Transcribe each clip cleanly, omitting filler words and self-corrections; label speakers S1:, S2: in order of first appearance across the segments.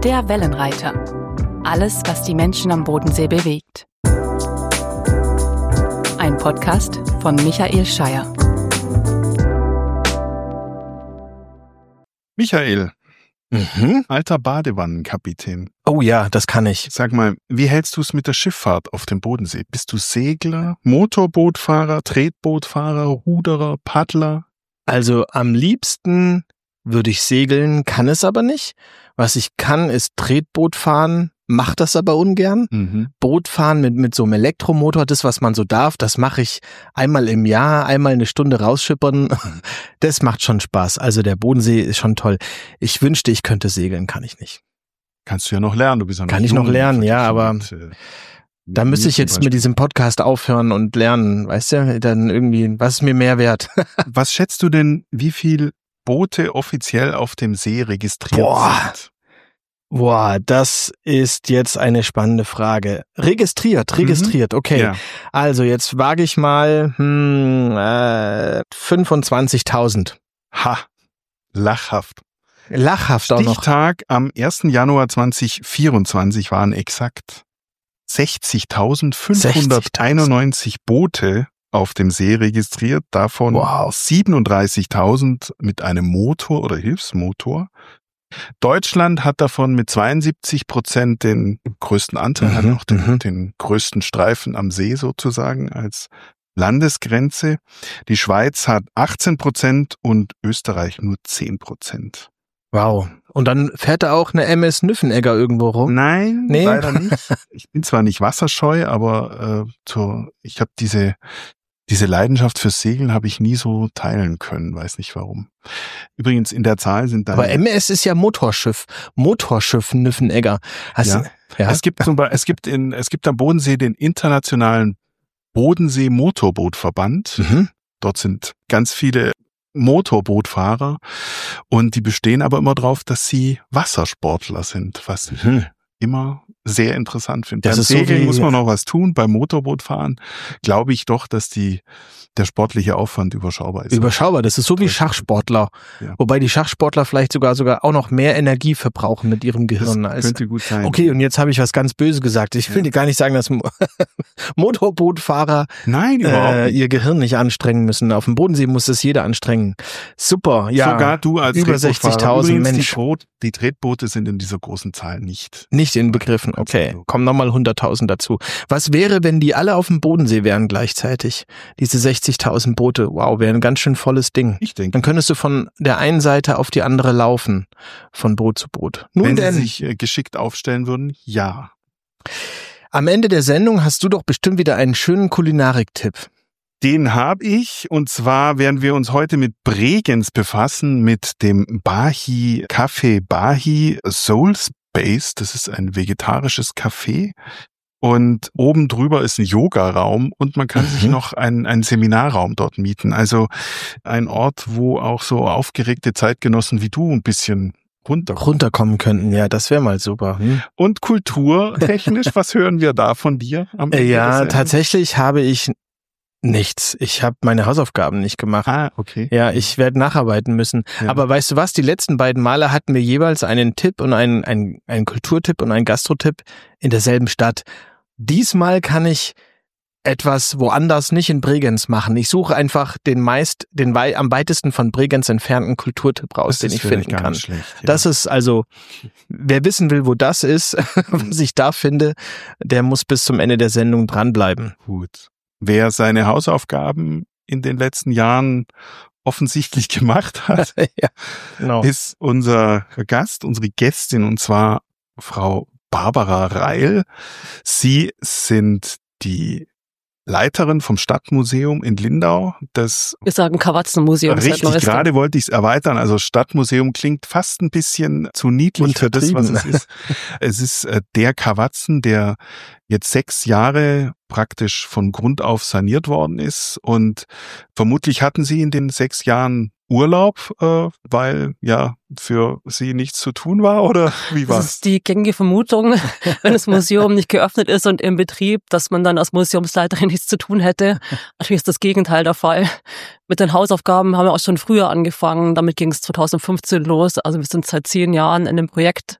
S1: Der Wellenreiter. Alles, was die Menschen am Bodensee bewegt. Ein Podcast von Michael Scheier.
S2: Michael, alter Badewannenkapitän.
S3: Oh ja, das kann ich.
S2: Sag mal, wie hältst du es mit der Schifffahrt auf dem Bodensee? Bist du Segler, Motorbootfahrer, Tretbootfahrer, Ruderer, Paddler?
S3: Also am liebsten würde ich segeln, kann es aber nicht. Was ich kann, ist Tretboot fahren, mach das aber ungern. Boot fahren mit so einem Elektromotor, das, was man so darf, das mache ich einmal im Jahr, einmal eine Stunde rausschippern. Das macht schon Spaß. Also der Bodensee ist schon toll. Ich wünschte, ich könnte segeln, kann ich nicht.
S2: Kannst du ja noch lernen, du bist ja noch
S3: Kann ich noch lernen, ja, aber da müsste ich jetzt mit diesem Podcast aufhören und lernen, weißt du, dann irgendwie, was ist mir mehr wert?
S2: Was schätzt du denn, wie viel Boote offiziell auf dem See registriert sind?
S3: Boah, das ist jetzt eine spannende Frage. Registriert, okay.
S2: Ja.
S3: Also jetzt wage ich mal 25.000.
S2: Ha, lachhaft.
S3: Lachhaft auch noch.
S2: Stichtag am 1. Januar 2024 waren exakt 60.591 Boote auf dem See registriert, davon 37.000 mit einem Motor oder Hilfsmotor. Deutschland hat davon mit 72% den größten Anteil, hat auch den größten Streifen am See sozusagen als Landesgrenze. Die Schweiz hat 18% und Österreich nur 10%.
S3: Wow. Und dann fährt da auch eine MS Nyffenegger irgendwo rum?
S2: Nein, leider nicht. Ich bin zwar nicht wasserscheu, aber ich habe diese Leidenschaft fürs Segeln habe ich nie so teilen können, weiß nicht warum. Übrigens in der Zahl sind dann...
S3: Aber MS ist ja Motorschiff Nyffenegger.
S2: Ja. Es gibt am Bodensee den internationalen Bodensee-Motorbootverband. Dort sind ganz viele Motorbootfahrer und die bestehen aber immer drauf, dass sie Wassersportler sind, was ich immer sehr interessant finde. Beim Segeln muss man noch was tun, beim Motorbootfahren glaube ich doch, dass der sportliche Aufwand überschaubar ist.
S3: Überschaubar, das ist so wie Schachsportler. Ja. Wobei die Schachsportler vielleicht sogar auch noch mehr Energie verbrauchen mit ihrem Gehirn.
S2: Das könnte gut sein.
S3: Okay, und jetzt habe ich was ganz Böses gesagt. Ich will dir gar nicht sagen, dass Motorbootfahrer ihr Gehirn nicht anstrengen müssen. Auf dem Bodensee muss das jeder anstrengen. Super, ja.
S2: Sogar du als
S3: über 60.000 Mensch.
S2: Die Tretboote sind in dieser großen Zahl nicht
S3: inbegriffen. Okay, kommen nochmal 100.000 dazu. Was wäre, wenn die alle auf dem Bodensee wären gleichzeitig? Diese 60.000 Boote, wow, wäre ein ganz schön volles Ding.
S2: Ich denke.
S3: Dann könntest du von der einen Seite auf die andere laufen, von Boot zu Boot.
S2: Wenn sie sich geschickt aufstellen würden, ja.
S3: Am Ende der Sendung hast du doch bestimmt wieder einen schönen Kulinarik-Tipp.
S2: Den habe ich, und zwar werden wir uns heute mit Bregenz befassen, mit dem Café Bahi Soul Space. Das ist ein vegetarisches Café. Und oben drüber ist ein Yogaraum und man kann sich noch einen Seminarraum dort mieten. Also ein Ort, wo auch so aufgeregte Zeitgenossen wie du ein bisschen
S3: runterkommen könnten. Ja, das wäre mal super.
S2: Und kulturtechnisch, was hören wir da von dir?
S3: Ja, tatsächlich habe ich nichts. Ich habe meine Hausaufgaben nicht gemacht.
S2: Ah, okay.
S3: Ja, ich werde nacharbeiten müssen. Ja. Aber weißt du was? Die letzten beiden Male hatten wir jeweils einen Tipp und einen Kulturtipp und einen Gastrotipp in derselben Stadt. Diesmal kann ich etwas woanders nicht in Bregenz machen. Ich suche einfach den am weitesten von Bregenz entfernten Kulturtipp raus, den ich finden kann.
S2: Schlecht, ja.
S3: Das ist also, wer wissen will, wo das ist, was ich da finde, der muss bis zum Ende der Sendung dranbleiben.
S2: Gut. Wer seine Hausaufgaben in den letzten Jahren offensichtlich gemacht hat,
S3: ja, genau,
S2: ist unsere Gästin, und zwar Frau Barbara Reil. Sie sind die Leiterin vom Stadtmuseum in Lindau.
S4: Wir sagen Katzenmuseum.
S2: Richtig, gerade wollte ich es erweitern. Also Stadtmuseum klingt fast ein bisschen zu niedlich für das, was es ist. Es ist der Kawatzen, der jetzt 6 Jahre praktisch von Grund auf saniert worden ist. Und vermutlich hatten Sie in den 6 Jahren Urlaub, weil ja für Sie nichts zu tun war, oder wie war's?
S4: Das ist die gängige Vermutung, wenn das Museum nicht geöffnet ist und im Betrieb, dass man dann als Museumsleiterin nichts zu tun hätte. Natürlich ist das Gegenteil der Fall. Mit den Hausaufgaben haben wir auch schon früher angefangen. Damit ging es 2015 los. Also wir sind seit 10 Jahren in dem Projekt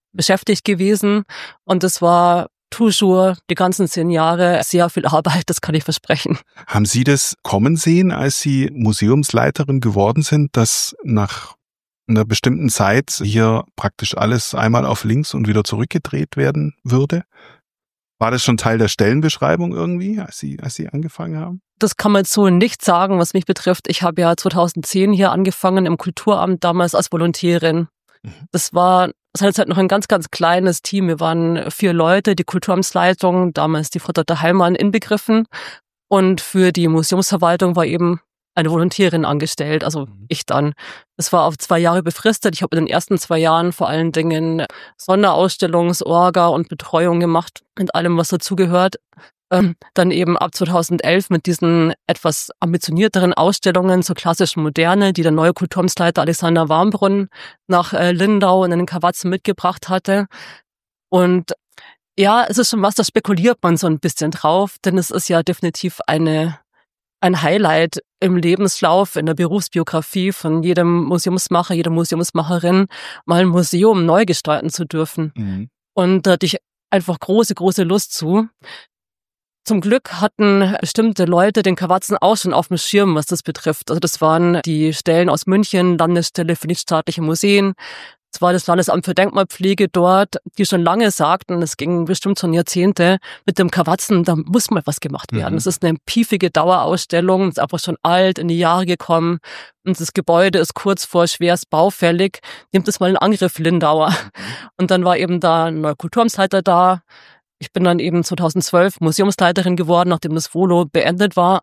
S4: beschäftigt gewesen. Und das war toujours die ganzen 10 Jahre sehr viel Arbeit, das kann ich versprechen.
S2: Haben Sie das kommen sehen, als Sie Museumsleiterin geworden sind, dass nach einer bestimmten Zeit hier praktisch alles einmal auf links und wieder zurückgedreht werden würde? War das schon Teil der Stellenbeschreibung irgendwie, als Sie angefangen haben?
S4: Das kann man jetzt so nicht sagen, was mich betrifft. Ich habe ja 2010 hier angefangen im Kulturamt, damals als Volontärin. Das war seinerzeit noch ein ganz, ganz kleines Team. Wir waren 4 Leute, die Kulturamtsleitung, damals die Frau Dr. Heilmann inbegriffen. Und für die Museumsverwaltung war eben eine Volontärin angestellt, also ich dann. Das war auf 2 Jahre befristet. Ich habe in den ersten 2 Jahren vor allen Dingen Sonderausstellungsorga und Betreuung gemacht und allem, was dazugehört. Dann eben ab 2011 mit diesen etwas ambitionierteren Ausstellungen zur klassischen Moderne, die der neue Kulturamtsleiter Alexander Warmbrunn nach Lindau und in den Kawatzen mitgebracht hatte. Und ja, es ist schon was, da spekuliert man so ein bisschen drauf, denn es ist ja definitiv ein Highlight im Lebenslauf, in der Berufsbiografie von jedem Museumsmacher, jeder Museumsmacherin, mal ein Museum neu gestalten zu dürfen. Und da hatte ich einfach große, große Lust zu. Zum Glück hatten bestimmte Leute den Kawatzen auch schon auf dem Schirm, was das betrifft. Also das waren die Stellen aus München, Landesstelle für nichtstaatliche Museen. Es war das Landesamt für Denkmalpflege dort, die schon lange sagten, es ging bestimmt schon Jahrzehnte, mit dem Kawatzen, da muss mal was gemacht werden. Es ist eine piefige Dauerausstellung, es ist einfach schon alt, in die Jahre gekommen und das Gebäude ist kurz vor schwerst baufällig. Nehmt es mal in Angriff, Lindauer. Und dann war eben da ein neuer Kulturamtsleiter da. Ich bin dann eben 2012 Museumsleiterin geworden, nachdem das Volo beendet war.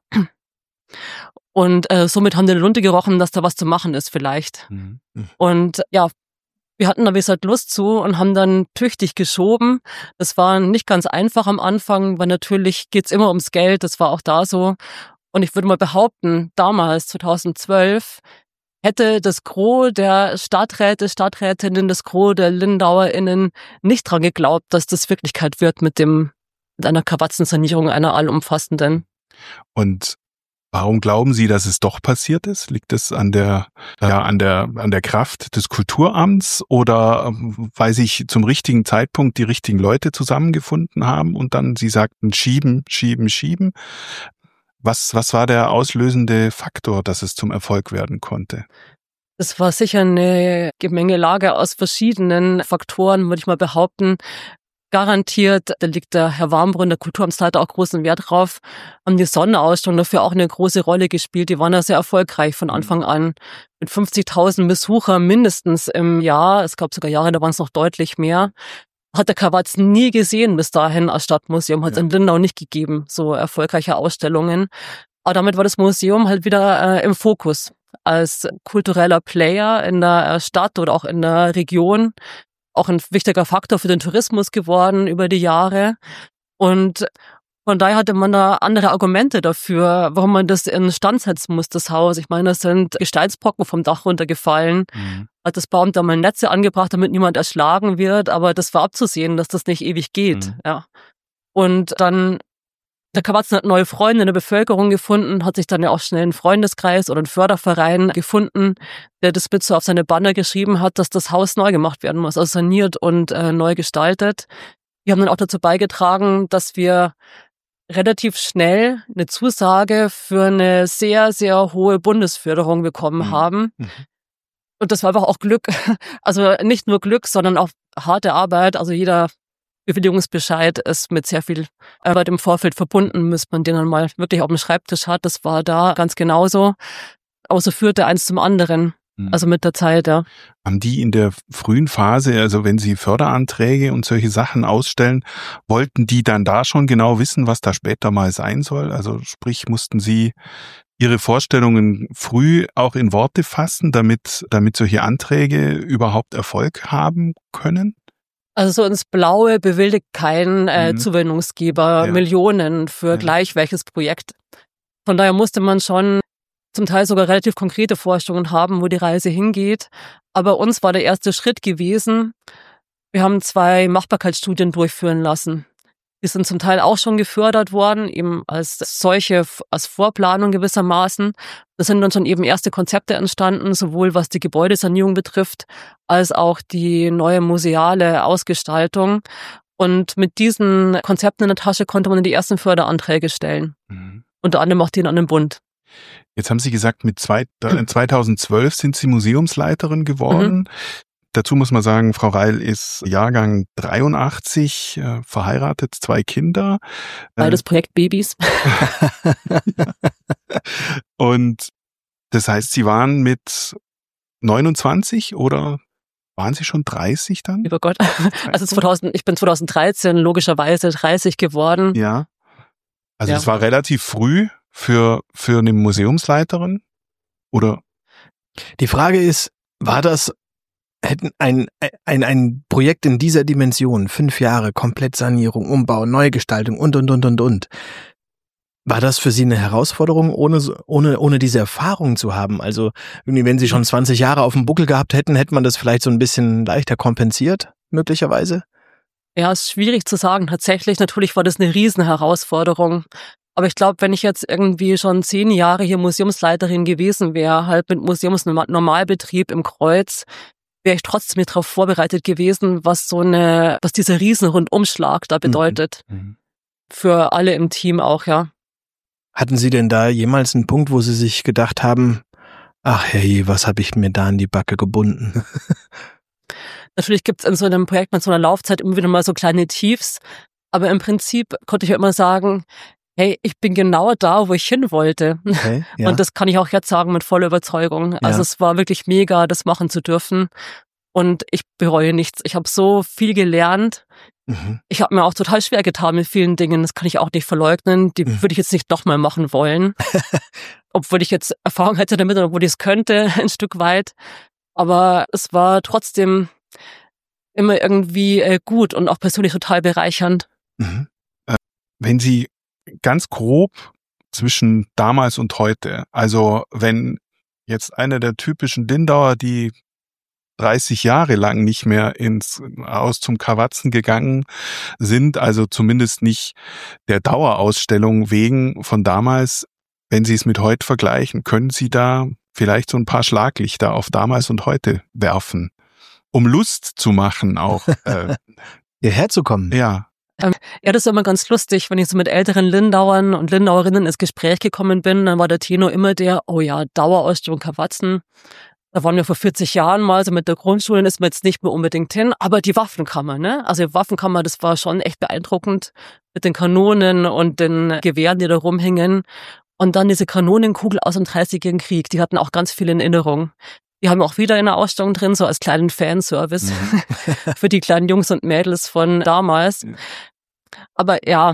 S4: Und somit haben die Lunte gerochen, dass da was zu machen ist vielleicht. Und ja, wir hatten da wie gesagt Lust zu und haben dann tüchtig geschoben. Das war nicht ganz einfach am Anfang, weil natürlich geht's immer ums Geld, das war auch da so. Und ich würde mal behaupten, damals, 2012, hätte das Gros der Stadträte, Stadträtinnen, das Gros der LindauerInnen nicht dran geglaubt, dass das Wirklichkeit wird mit einer Krawatzensanierung, einer allumfassenden.
S2: Und warum glauben Sie, dass es doch passiert ist? Liegt es an der Kraft des Kulturamts oder weil sich zum richtigen Zeitpunkt die richtigen Leute zusammengefunden haben und dann Sie sagten schieben? Was war der auslösende Faktor, dass es zum Erfolg werden konnte?
S4: Es war sicher eine Gemengelage aus verschiedenen Faktoren, würde ich mal behaupten. Garantiert, da liegt der Herr Warmbrunn, der Kulturamtsleiter, auch großen Wert drauf, haben die Sonderausstellungen dafür auch eine große Rolle gespielt. Die waren ja sehr erfolgreich von Anfang an. Mit 50.000 Besuchern mindestens im Jahr, es gab sogar Jahre, da waren es noch deutlich mehr, hat der Krawatz nie gesehen bis dahin als Stadtmuseum, hat es in Lindau nicht gegeben, so erfolgreiche Ausstellungen. Aber damit war das Museum halt wieder im Fokus als kultureller Player in der Stadt oder auch in der Region. Auch ein wichtiger Faktor für den Tourismus geworden über die Jahre. Und von daher hatte man da andere Argumente dafür, warum man das in Stand setzen muss, das Haus. Ich meine, es sind Gesteinsbrocken vom Dach runtergefallen. Hat das Bauamt da mal Netze angebracht, damit niemand erschlagen wird. Aber das war abzusehen, dass das nicht ewig geht. Ja. Und dann, der Kawatzen hat neue Freunde in der Bevölkerung gefunden, hat sich dann ja auch schnell einen Freundeskreis oder einen Förderverein gefunden, der das mit so auf seine Banner geschrieben hat, dass das Haus neu gemacht werden muss, also saniert und neu gestaltet. Wir haben dann auch dazu beigetragen, dass wir relativ schnell eine Zusage für eine sehr, sehr hohe Bundesförderung bekommen haben. Und das war einfach auch Glück. Also nicht nur Glück, sondern auch harte Arbeit. Also jeder Bewilligungsbescheid ist mit sehr viel Arbeit im Vorfeld verbunden, bis man den dann mal wirklich auf dem Schreibtisch hat. Das war da ganz genauso. Aber so führte eins zum anderen. Also mit der Zeit, ja.
S2: Haben die in der frühen Phase, also wenn sie Förderanträge und solche Sachen ausstellen, wollten die dann da schon genau wissen, was da später mal sein soll? Also sprich, mussten sie ihre Vorstellungen früh auch in Worte fassen, damit solche Anträge überhaupt Erfolg haben können?
S4: Also so ins Blaue bewilligt kein Zuwendungsgeber Millionen für gleich welches Projekt. Von daher musste man schon zum Teil sogar relativ konkrete Vorstellungen haben, wo die Reise hingeht. Aber uns war der erste Schritt gewesen, wir haben 2 Machbarkeitsstudien durchführen lassen. Die sind zum Teil auch schon gefördert worden, eben als solche, als Vorplanung gewissermaßen. Da sind dann schon eben erste Konzepte entstanden, sowohl was die Gebäudesanierung betrifft, als auch die neue museale Ausgestaltung. Und mit diesen Konzepten in der Tasche konnte man die ersten Förderanträge stellen. Unter anderem auch den an den Bund.
S2: Jetzt haben Sie gesagt, mit 2012 sind Sie Museumsleiterin geworden. Dazu muss man sagen, Frau Reil ist Jahrgang 83, verheiratet, 2 Kinder.
S4: Beides Projektbabys.
S2: Und das heißt, Sie waren mit 29 oder waren Sie schon 30 dann?
S4: Lieber Gott. Also ich bin 2013 logischerweise 30 geworden.
S2: Ja. Also das war relativ früh für eine Museumsleiterin, oder?
S3: Die Frage ist, war das ein Projekt in dieser Dimension, 5 Jahre, Komplettsanierung, Umbau, Neugestaltung und. War das für Sie eine Herausforderung, ohne diese Erfahrung zu haben? Also, wenn Sie schon 20 Jahre auf dem Buckel gehabt hätten, hätte man das vielleicht so ein bisschen leichter kompensiert, möglicherweise?
S4: Ja, ist schwierig zu sagen. Tatsächlich, natürlich war das eine Riesenherausforderung. Aber ich glaube, wenn ich jetzt irgendwie schon 10 Jahre hier Museumsleiterin gewesen wäre, halt mit Museumsnormalbetrieb im Kreuz, wäre ich trotzdem nicht darauf vorbereitet gewesen, was dieser Riesenrundumschlag da bedeutet. Für alle im Team auch, ja.
S3: Hatten Sie denn da jemals einen Punkt, wo Sie sich gedacht haben, ach hey, was habe ich mir da in die Backe gebunden?
S4: Natürlich gibt es in so einem Projekt mit so einer Laufzeit immer wieder mal so kleine Tiefs, aber im Prinzip konnte ich ja immer sagen, hey, ich bin genau da, wo ich hin wollte. Okay, ja. Und das kann ich auch jetzt sagen mit voller Überzeugung. Ja. Also es war wirklich mega, das machen zu dürfen. Und ich bereue nichts. Ich habe so viel gelernt. Ich habe mir auch total schwer getan mit vielen Dingen. Das kann ich auch nicht verleugnen. Die würde ich jetzt nicht nochmal machen wollen. Obwohl ich jetzt Erfahrung hätte damit, obwohl ich es könnte, ein Stück weit. Aber es war trotzdem immer irgendwie gut und auch persönlich total bereichernd.
S2: Wenn Sie ganz grob zwischen damals und heute, also wenn jetzt eine der typischen Lindauer, die 30 Jahre lang nicht mehr aus zum Krawatzen gegangen sind, also zumindest nicht der Dauerausstellung wegen von damals, wenn Sie es mit heute vergleichen, können Sie da vielleicht so ein paar Schlaglichter auf damals und heute werfen, um Lust zu machen auch.
S3: Hierher zu kommen.
S2: Ja.
S4: Ja, das ist immer ganz lustig, wenn ich so mit älteren Lindauern und Lindauerinnen ins Gespräch gekommen bin, dann war der Tenor immer oh ja, Dauerausstellung Krawatzen. Da waren wir vor 40 Jahren mal, so mit der Grundschule, ist man jetzt nicht mehr unbedingt hin, aber die Waffenkammer, ne? Also die Waffenkammer, das war schon echt beeindruckend mit den Kanonen und den Gewehren, die da rumhingen. Und dann diese Kanonenkugel aus dem 30-jährigen Krieg, die hatten auch ganz viel in Erinnerung. Die haben wir auch wieder in der Ausstellung drin, so als kleinen Fanservice für die kleinen Jungs und Mädels von damals. Aber ja,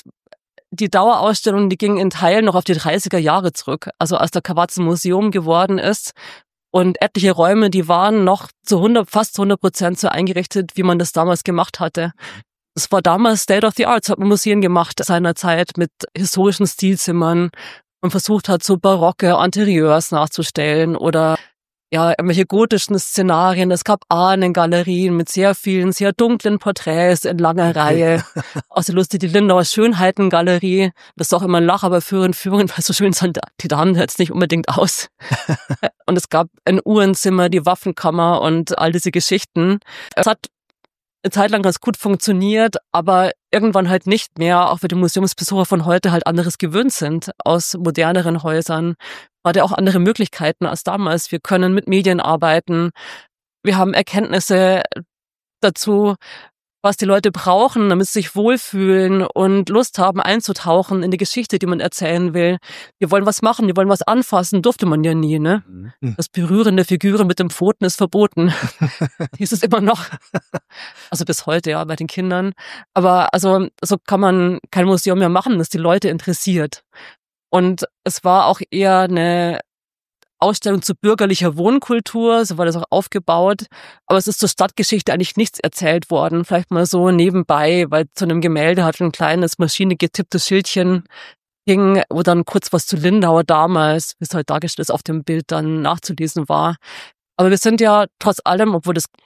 S4: die Dauerausstellung, die ging in Teilen noch auf die 30er Jahre zurück. Also als der Krawatzen Museum geworden ist. Und etliche Räume, die waren noch fast zu 100% so eingerichtet, wie man das damals gemacht hatte. Es war damals State of the Art, das hat man Museen gemacht seinerzeit mit historischen Stilzimmern und versucht hat, so barocke Interieurs nachzustellen oder ja, irgendwelche gotischen Szenarien. Es gab Ahnengalerien mit sehr vielen, sehr dunklen Porträts in langer Reihe. Außer lustig, die Lindauer Schönheitengalerie. Das ist auch immer ein Lacher bei Führungen, weil so schön sind die Damen jetzt nicht unbedingt aus. Und es gab ein Uhrenzimmer, die Waffenkammer und all diese Geschichten. Es hat eine Zeit lang ganz gut funktioniert, aber irgendwann halt nicht mehr, auch wenn die Museumsbesucher von heute halt anderes gewöhnt sind aus moderneren Häusern. Hat ja auch andere Möglichkeiten als damals. Wir können mit Medien arbeiten. Wir haben Erkenntnisse dazu, was die Leute brauchen, damit sie sich wohlfühlen und Lust haben, einzutauchen in die Geschichte, die man erzählen will. Wir wollen was machen, wir wollen was anfassen, durfte man ja nie, ne? Das Berühren der Figuren mit den Pfoten ist verboten. Hieß es immer noch. Also bis heute, ja, bei den Kindern. Aber also so kann man kein Museum mehr machen, das die Leute interessiert. Und es war auch eher eine Ausstellung zu bürgerlicher Wohnkultur, so war das auch aufgebaut. Aber es ist zur Stadtgeschichte eigentlich nichts erzählt worden. Vielleicht mal so nebenbei, weil zu einem Gemälde hat ein kleines maschinengetipptes Schildchen hing, wo dann kurz was zu Lindau damals, wie es halt dargestellt ist, auf dem Bild dann nachzulesen war. Aber wir sind ja trotz allem, obwohl das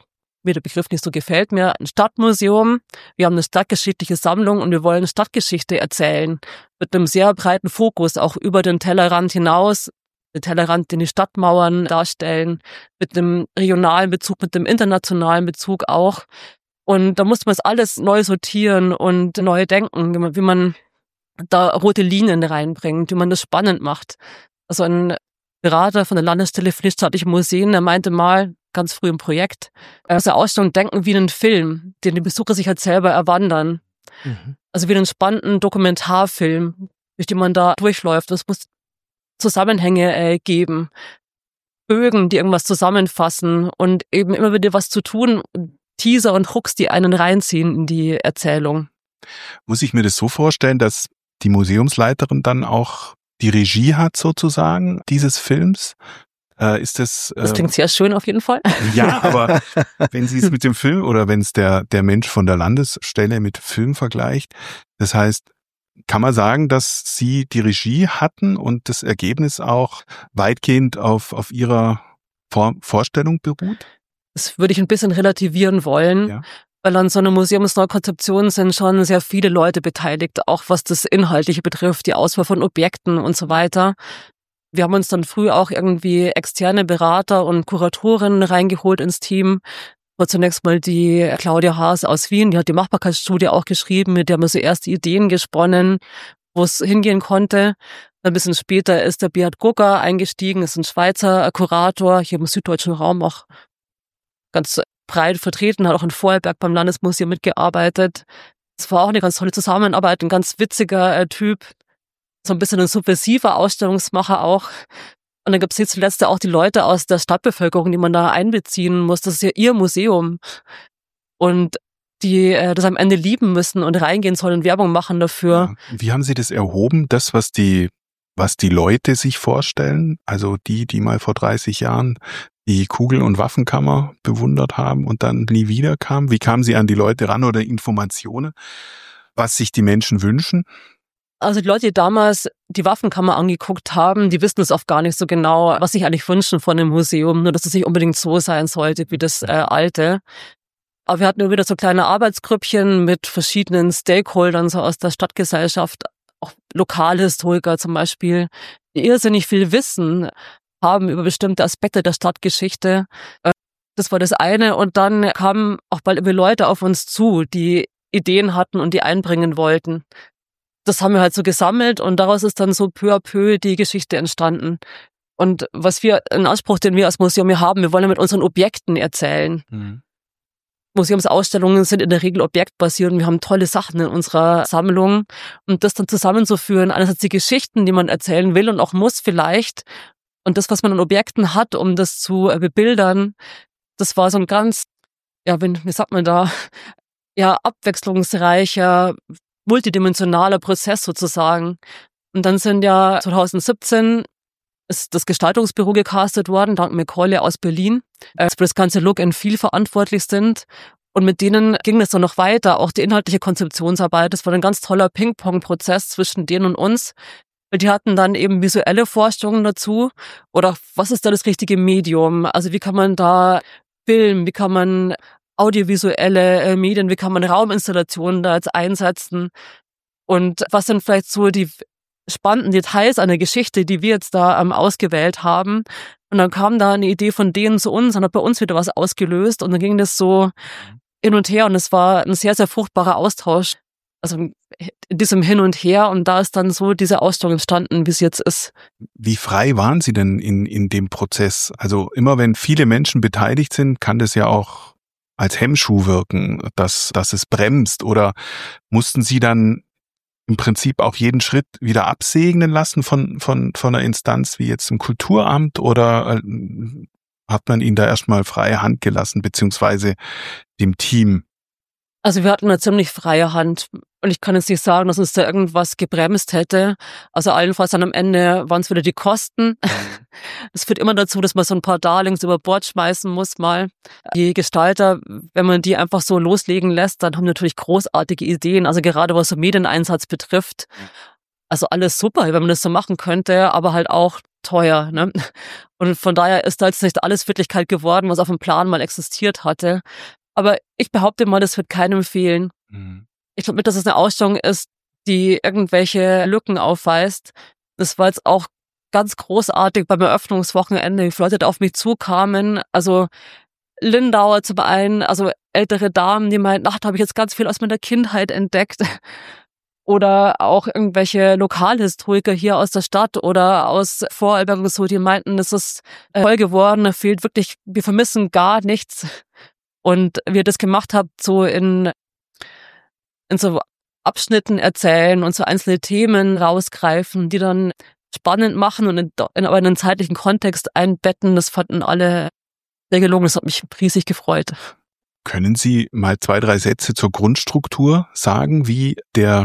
S4: mir der Begriff nicht so gefällt, ein Stadtmuseum. Wir haben eine stadtgeschichtliche Sammlung und wir wollen Stadtgeschichte erzählen. Mit einem sehr breiten Fokus, auch über den Tellerrand hinaus. Den Tellerrand, den die Stadtmauern darstellen. Mit einem regionalen Bezug, mit einem internationalen Bezug auch. Und da muss man es alles neu sortieren und neu denken, wie man da rote Linien reinbringt, wie man das spannend macht. Also ein Berater von der Landesstelle für die staatlichen Museen, der meinte mal, ganz früh im Projekt, also Ausstellung denken wie einen Film, den die Besucher sich halt selber erwandern. Also wie einen spannenden Dokumentarfilm, durch den man da durchläuft. Es muss Zusammenhänge geben, Bögen, die irgendwas zusammenfassen und eben immer wieder was zu tun, Teaser und Hooks, die einen reinziehen in die Erzählung.
S2: Muss ich mir das so vorstellen, dass die Museumsleiterin dann auch die Regie hat sozusagen dieses Films? Ist das?
S4: Das klingt sehr schön auf jeden Fall.
S2: Ja, aber wenn sie es mit dem Film oder wenn es der Mensch von der Landesstelle mit Film vergleicht, das heißt, kann man sagen, dass sie die Regie hatten und das Ergebnis auch weitgehend auf ihrer Vorstellung beruht?
S4: Das würde ich ein bisschen relativieren wollen.
S2: Ja.
S4: Weil an so einer Museumsneukonzeption sind schon sehr viele Leute beteiligt, auch was das Inhaltliche betrifft, die Auswahl von Objekten und so weiter. Wir haben uns dann früh auch irgendwie externe Berater und Kuratorinnen reingeholt ins Team. War zunächst mal die Claudia Haas aus Wien, die hat die Machbarkeitsstudie auch geschrieben, mit der haben wir so erste Ideen gesponnen, wo es hingehen konnte. Ein bisschen später ist der Beat Gugger eingestiegen, ist ein Schweizer Kurator, hier im süddeutschen Raum auch ganz breit vertreten, hat auch in Vorarlberg beim Landesmuseum mitgearbeitet. Es war auch eine ganz tolle Zusammenarbeit, ein ganz witziger Typ, so ein bisschen ein subversiver Ausstellungsmacher auch. Und dann gibt es hier zuletzt auch die Leute aus der Stadtbevölkerung, die man da einbeziehen muss. Das ist ja ihr Museum. Und die das am Ende lieben müssen und reingehen sollen und Werbung machen dafür.
S2: Ja. Wie haben Sie das erhoben, das, was die Leute sich vorstellen? Also die mal vor 30 Jahren die Kugel- und Waffenkammer bewundert haben und dann nie wieder kamen? Wie kamen Sie an die Leute ran oder Informationen, was sich die Menschen wünschen?
S4: Also die Leute, die damals die Waffenkammer angeguckt haben, die wissen es oft gar nicht so genau, was sich eigentlich wünschen von dem Museum, nur dass es nicht unbedingt so sein sollte wie das alte. Aber wir hatten immer wieder so kleine Arbeitsgrüppchen mit verschiedenen Stakeholdern so aus der Stadtgesellschaft, auch Lokalhistoriker zum Beispiel, die irrsinnig viel Wissen haben über bestimmte Aspekte der Stadtgeschichte. Das war das eine. Und dann kamen auch bald immer Leute auf uns zu, die Ideen hatten und die einbringen wollten. Das haben wir halt so gesammelt und daraus ist dann so peu à peu die Geschichte entstanden. Und ein Anspruch, den wir als Museum hier haben, wir wollen ja mit unseren Objekten erzählen. Museumsausstellungen sind in der Regel objektbasiert und wir haben tolle Sachen in unserer Sammlung. Und das dann zusammenzuführen, einerseits die Geschichten, die man erzählen will und auch muss vielleicht, und das, was man an Objekten hat, um das zu bebildern, das war so ein ganz, wie sagt man da, abwechslungsreicher, multidimensionaler Prozess sozusagen. Und dann sind 2017 ist das Gestaltungsbüro gecastet worden, dank McCauley aus Berlin, für das ganze Look and Feel verantwortlich sind. Und mit denen ging es dann noch weiter, auch die inhaltliche Konzeptionsarbeit. Das war ein ganz toller Ping-Pong-Prozess zwischen denen und uns. Weil die hatten dann eben visuelle Vorstellungen dazu. Oder was ist da das richtige Medium? Also wie kann man da filmen? Wie kann man audiovisuelle Medien, wie kann man Rauminstallationen da jetzt einsetzen? Und was sind vielleicht so die spannenden Details an der Geschichte, die wir jetzt da ausgewählt haben? Und dann kam da eine Idee von denen zu uns und hat bei uns wieder was ausgelöst. Und dann ging das so hin und her und es war ein sehr, sehr fruchtbarer Austausch. Also in diesem Hin und Her und da ist dann so diese Ausstellung entstanden, wie es jetzt ist.
S2: Wie frei waren Sie denn in dem Prozess? Also immer wenn viele Menschen beteiligt sind, kann das ja auch als Hemmschuh wirken, dass es bremst, oder mussten Sie dann im Prinzip auch jeden Schritt wieder absegnen lassen von einer Instanz wie jetzt im Kulturamt, oder hat man Ihnen da erstmal freie Hand gelassen, beziehungsweise dem Team?
S4: Also wir hatten eine ziemlich freie Hand und ich kann jetzt nicht sagen, dass uns da irgendwas gebremst hätte. Also allenfalls dann am Ende waren es wieder die Kosten. Das führt immer dazu, dass man so ein paar Darlings über Bord schmeißen muss mal. Die Gestalter, wenn man die einfach so loslegen lässt, dann haben die natürlich großartige Ideen, also gerade was so Medieneinsatz betrifft. Also alles super, wenn man das so machen könnte, aber halt auch teuer, ne? Und von daher ist da jetzt nicht alles Wirklichkeit geworden, was auf dem Plan mal existiert hatte. Aber ich behaupte mal, das wird keinem fehlen. Ich glaube nicht, dass es eine Ausstellung ist, die irgendwelche Lücken aufweist. Das war jetzt auch ganz großartig beim Eröffnungswochenende, wie viele Leute da auf mich zukamen. Also Lindauer zum einen, also ältere Damen, die meinten, ach, da habe ich jetzt ganz viel aus meiner Kindheit entdeckt. Oder auch irgendwelche Lokalhistoriker hier aus der Stadt oder aus Vorarlberg und so, die meinten, es ist toll geworden, da fehlt wirklich, wir vermissen gar nichts. Und wie ihr das gemacht habt, so in so Abschnitten erzählen und so einzelne Themen rausgreifen, die dann spannend machen und aber in einen zeitlichen Kontext einbetten, das fanden alle sehr gelungen. Das hat mich riesig gefreut.
S2: Können Sie mal 2, 3 Sätze zur Grundstruktur sagen, wie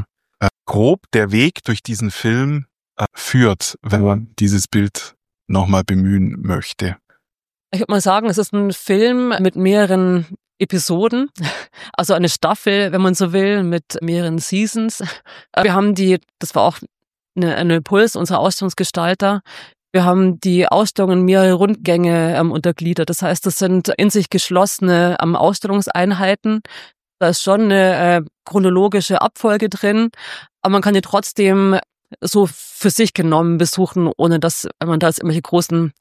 S2: grob der Weg durch diesen Film führt, wenn man dieses Bild nochmal bemühen möchte?
S4: Ich würde mal sagen, es ist ein Film mit mehreren Episoden, also eine Staffel, wenn man so will, mit mehreren Seasons. Wir haben das war auch ein Impuls unserer Ausstellungsgestalter, wir haben die Ausstellung in mehrere Rundgänge untergliedert. Das heißt, das sind in sich geschlossene Ausstellungseinheiten. Da ist schon eine chronologische Abfolge drin, aber man kann die trotzdem so für sich genommen besuchen, ohne dass man da jetzt irgendwelche großen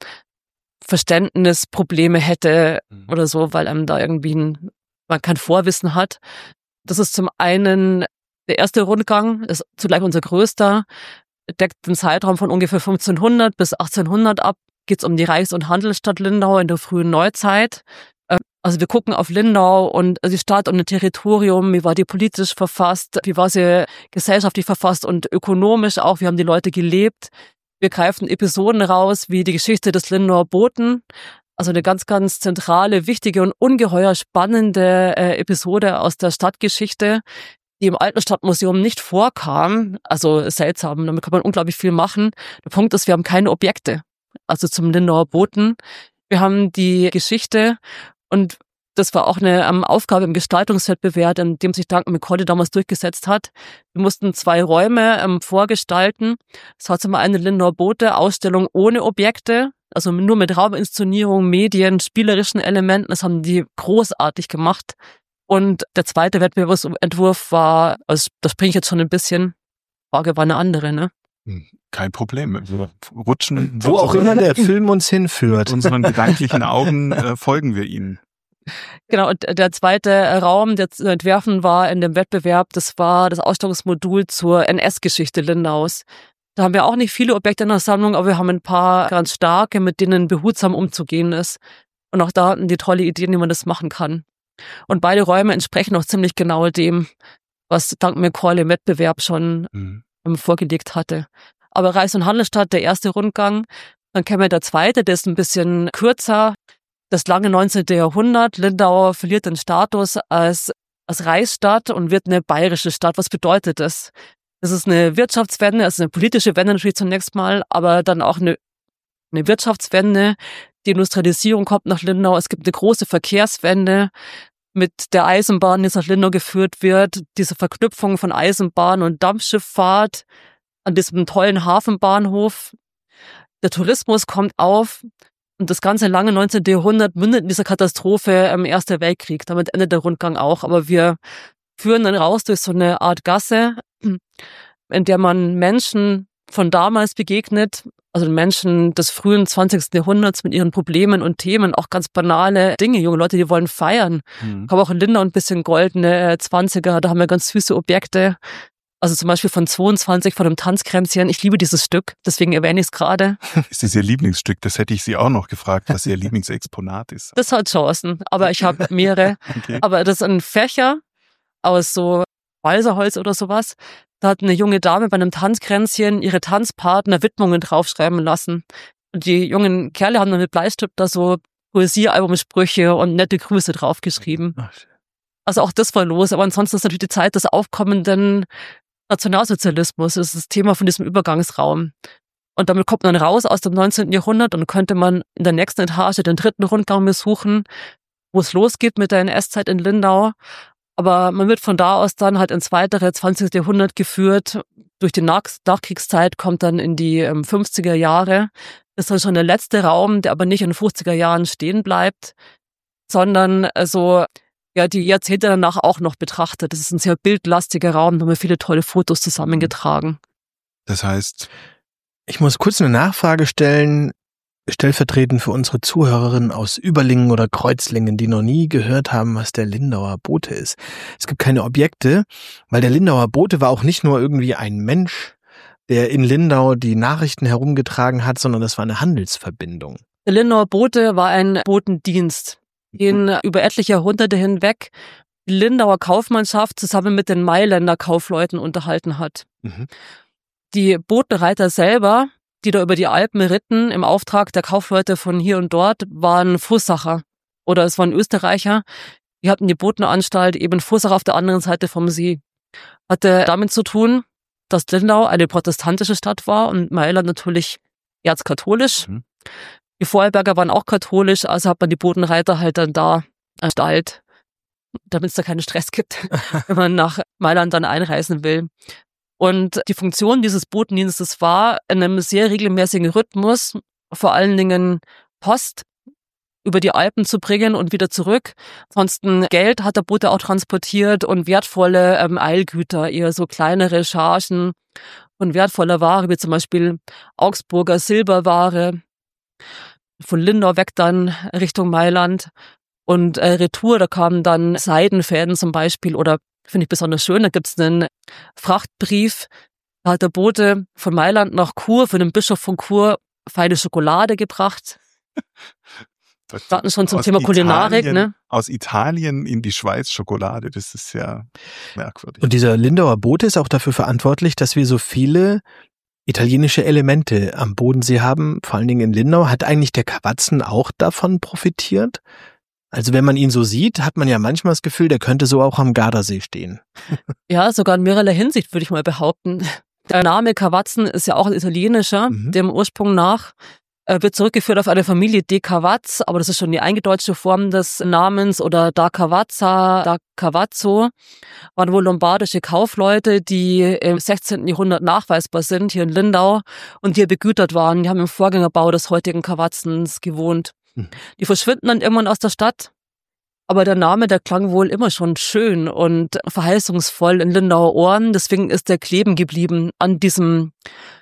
S4: Verständnisprobleme hätte oder so, weil einem da irgendwie man kein Vorwissen hat. Das ist zum einen der erste Rundgang, ist zugleich unser größter, deckt den Zeitraum von ungefähr 1500 bis 1800 ab, geht's um die Reichs- und Handelsstadt Lindau in der frühen Neuzeit. Also wir gucken auf Lindau und die Stadt und das Territorium, wie war die politisch verfasst, wie war sie gesellschaftlich verfasst und ökonomisch auch, wie haben die Leute gelebt. Wir greifen Episoden raus, wie die Geschichte des Lindauer Boten, also eine ganz, ganz zentrale, wichtige und ungeheuer spannende Episode aus der Stadtgeschichte, die im Alten Stadtmuseum nicht vorkam, also seltsam, damit kann man unglaublich viel machen. Der Punkt ist, wir haben keine Objekte, also zum Lindauer Boten. Wir haben die Geschichte und das war auch eine Aufgabe im Gestaltungswettbewerb, in dem sich Duncan McCauley damals durchgesetzt hat. Wir mussten 2 Räume vorgestalten. Es war zum einen eine Lindauer Bote, Ausstellung ohne Objekte, also nur mit Rauminszenierung, Medien, spielerischen Elementen. Das haben die großartig gemacht. Und der zweite Wettbewerbsentwurf war, also da springe ich jetzt schon ein bisschen, Frage war eine andere, ne?
S2: Kein Problem. Wir rutschen.
S3: Wo auch immer der Film uns hinführt.
S2: Mit unseren gedanklichen Augen folgen wir ihnen.
S4: Genau, und der zweite Raum, der zu entwerfen war in dem Wettbewerb, das war das Ausstellungsmodul zur NS-Geschichte Lindaus. Da haben wir auch nicht viele Objekte in der Sammlung, aber wir haben ein paar ganz starke, mit denen behutsam umzugehen ist. Und auch da hatten die tolle Ideen, wie man das machen kann. Und beide Räume entsprechen auch ziemlich genau dem, was Duncan McCauley im Wettbewerb schon vorgelegt hatte. Aber Reichs- und Handelsstadt, der erste Rundgang, dann käme der zweite, der ist ein bisschen kürzer. Das lange 19. Jahrhundert, Lindau verliert den Status als Reichsstadt und wird eine bayerische Stadt. Was bedeutet das? Das ist eine Wirtschaftswende, also eine politische Wende natürlich zunächst mal, aber dann auch eine Wirtschaftswende. Die Industrialisierung kommt nach Lindau. Es gibt eine große Verkehrswende mit der Eisenbahn, die nach Lindau geführt wird. Diese Verknüpfung von Eisenbahn und Dampfschifffahrt an diesem tollen Hafenbahnhof. Der Tourismus kommt auf. Und das ganze lange 19. Jahrhundert mündet in dieser Katastrophe im Ersten Weltkrieg. Damit endet der Rundgang auch. Aber wir führen dann raus durch so eine Art Gasse, in der man Menschen von damals begegnet, also Menschen des frühen 20. Jahrhunderts mit ihren Problemen und Themen, auch ganz banale Dinge. Junge Leute, die wollen feiern. Haben auch in Lindau ein bisschen goldene 20er, da haben wir ganz süße Objekte. Also zum Beispiel von 22, von einem Tanzkränzchen. Ich liebe dieses Stück, deswegen erwähne ich es gerade.
S2: Ist das Ihr Lieblingsstück? Das hätte ich Sie auch noch gefragt, was Ihr Lieblingsexponat ist.
S4: Das hat Chancen, aber ich habe mehrere. Okay. Aber das ist ein Fächer aus so Walserholz oder sowas. Da hat eine junge Dame bei einem Tanzkränzchen ihre Tanzpartner Widmungen draufschreiben lassen. Und die jungen Kerle haben dann mit Bleistift da so Poesiealbumsprüche und nette Grüße draufgeschrieben. Also auch das war los. Aber ansonsten ist natürlich die Zeit des aufkommenden Nationalsozialismus, das ist das Thema von diesem Übergangsraum. Und damit kommt man raus aus dem 19. Jahrhundert und könnte man in der nächsten Etage den dritten Rundgang besuchen, wo es losgeht mit der NS-Zeit in Lindau. Aber man wird von da aus dann halt ins weitere 20. Jahrhundert geführt, durch die Nachkriegszeit, kommt dann in die 50er Jahre. Das ist dann schon der letzte Raum, der aber nicht in den 50er Jahren stehen bleibt, sondern die Jahrzehnte danach auch noch betrachtet. Das ist ein sehr bildlastiger Raum, da haben wir viele tolle Fotos zusammengetragen.
S2: Das heißt,
S3: ich muss kurz eine Nachfrage stellen, stellvertretend für unsere Zuhörerinnen aus Überlingen oder Kreuzlingen, die noch nie gehört haben, was der Lindauer Bote ist. Es gibt keine Objekte, weil der Lindauer Bote war auch nicht nur irgendwie ein Mensch, der in Lindau die Nachrichten herumgetragen hat, sondern das war eine Handelsverbindung.
S4: Der Lindauer Bote war ein Botendienst, den über etliche Jahrhunderte hinweg die Lindauer Kaufmannschaft zusammen mit den Mailänder Kaufleuten unterhalten hat. Mhm. Die Botenreiter selber, die da über die Alpen ritten im Auftrag der Kaufleute von hier und dort, waren Fussacher oder es waren Österreicher. Die hatten die Botenanstalt eben Fussach auf der anderen Seite vom See. Hatte damit zu tun, dass Lindau eine protestantische Stadt war und Mailand natürlich erzkatholisch. Mhm. Die Vorarlberger waren auch katholisch, also hat man die Botenreiter halt dann da erstellt, damit es da keinen Stress gibt, wenn man nach Mailand dann einreisen will. Und die Funktion dieses Botendienstes war, in einem sehr regelmäßigen Rhythmus, vor allen Dingen Post über die Alpen zu bringen und wieder zurück. Ansonsten Geld hat der Bote auch transportiert und wertvolle Eilgüter, eher so kleinere Chargen von wertvoller Ware, wie zum Beispiel Augsburger Silberware, von Lindau weg dann Richtung Mailand. Und Retour, da kamen dann Seidenfäden zum Beispiel oder finde ich besonders schön, da gibt's einen Frachtbrief, da hat der Bote von Mailand nach Chur für den Bischof von Chur feine Schokolade gebracht. Wir hatten schon zum Thema Kulinarik, ne?
S2: Aus Italien in die Schweiz Schokolade, das ist ja merkwürdig.
S3: Und dieser Lindauer Bote ist auch dafür verantwortlich, dass wir so viele italienische Elemente am Bodensee haben, vor allen Dingen in Lindau. Hat eigentlich der Kawatzen auch davon profitiert? Also wenn man ihn so sieht, hat man ja manchmal das Gefühl, der könnte so auch am Gardasee stehen.
S4: Ja, sogar in mehrerlei Hinsicht würde ich mal behaupten. Der Name Kawatzen ist ja auch ein italienischer, dem Ursprung nach. Wird zurückgeführt auf eine Familie de Cavaz, aber das ist schon die eingedeutschte Form des Namens, oder da Cavazza, da Cavazzo, waren wohl lombardische Kaufleute, die im 16. Jahrhundert nachweisbar sind, hier in Lindau, und hier begütert waren. Die haben im Vorgängerbau des heutigen Kawatzens gewohnt. Die verschwinden dann irgendwann aus der Stadt, aber der Name, der klang wohl immer schon schön und verheißungsvoll in Lindauer Ohren, deswegen ist der kleben geblieben an diesem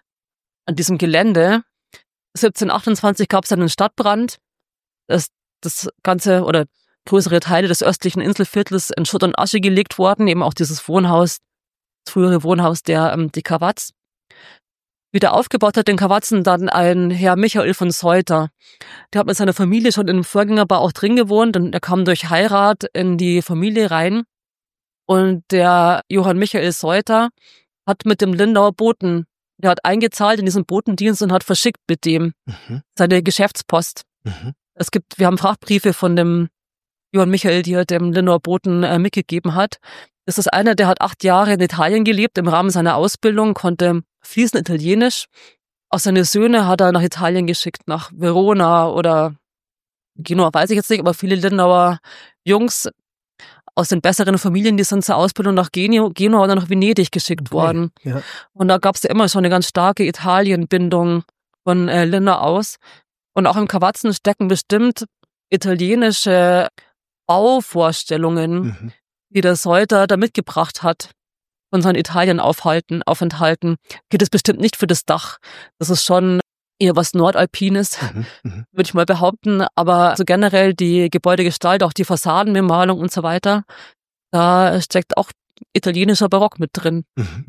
S4: Gelände. 1728 gab es einen Stadtbrand. Das ganze oder größere Teile des östlichen Inselviertels in Schutt und Asche gelegt worden, eben auch dieses Wohnhaus, das frühere Wohnhaus der die Cavaz. Wieder aufgebaut hat den Kawatzen dann ein Herr Michael von Seuter. Der hat mit seiner Familie schon im Vorgängerbau auch drin gewohnt und er kam durch Heirat in die Familie rein. Und der Johann Michael Seuter hat mit dem Lindauer Boten, der hat eingezahlt in diesen Botendienst und hat verschickt mit dem seine Geschäftspost. Wir haben Frachtbriefe von dem Johann Michael, die er dem Lindauer Boten mitgegeben hat. Das ist einer, der hat 8 Jahre in Italien gelebt, im Rahmen seiner Ausbildung, konnte fließend Italienisch. Auch seine Söhne hat er nach Italien geschickt, nach Verona oder Genua, weiß ich jetzt nicht, aber viele Lindauer Jungs aus den besseren Familien, die sind zur Ausbildung nach Genua oder nach Venedig geschickt worden. Ja. Und da gab es ja immer schon eine ganz starke Italienbindung von Lindau aus. Und auch im Kawatzen stecken bestimmt italienische Bauvorstellungen, die der Seuter da mitgebracht hat, von seinen Italienaufenthalten. Geht es bestimmt nicht für das Dach. Das ist schon eher was Nordalpines, würde ich mal behaupten. Aber so generell die Gebäudegestalt, auch die Fassadenbemalung und so weiter, da steckt auch italienischer Barock mit drin.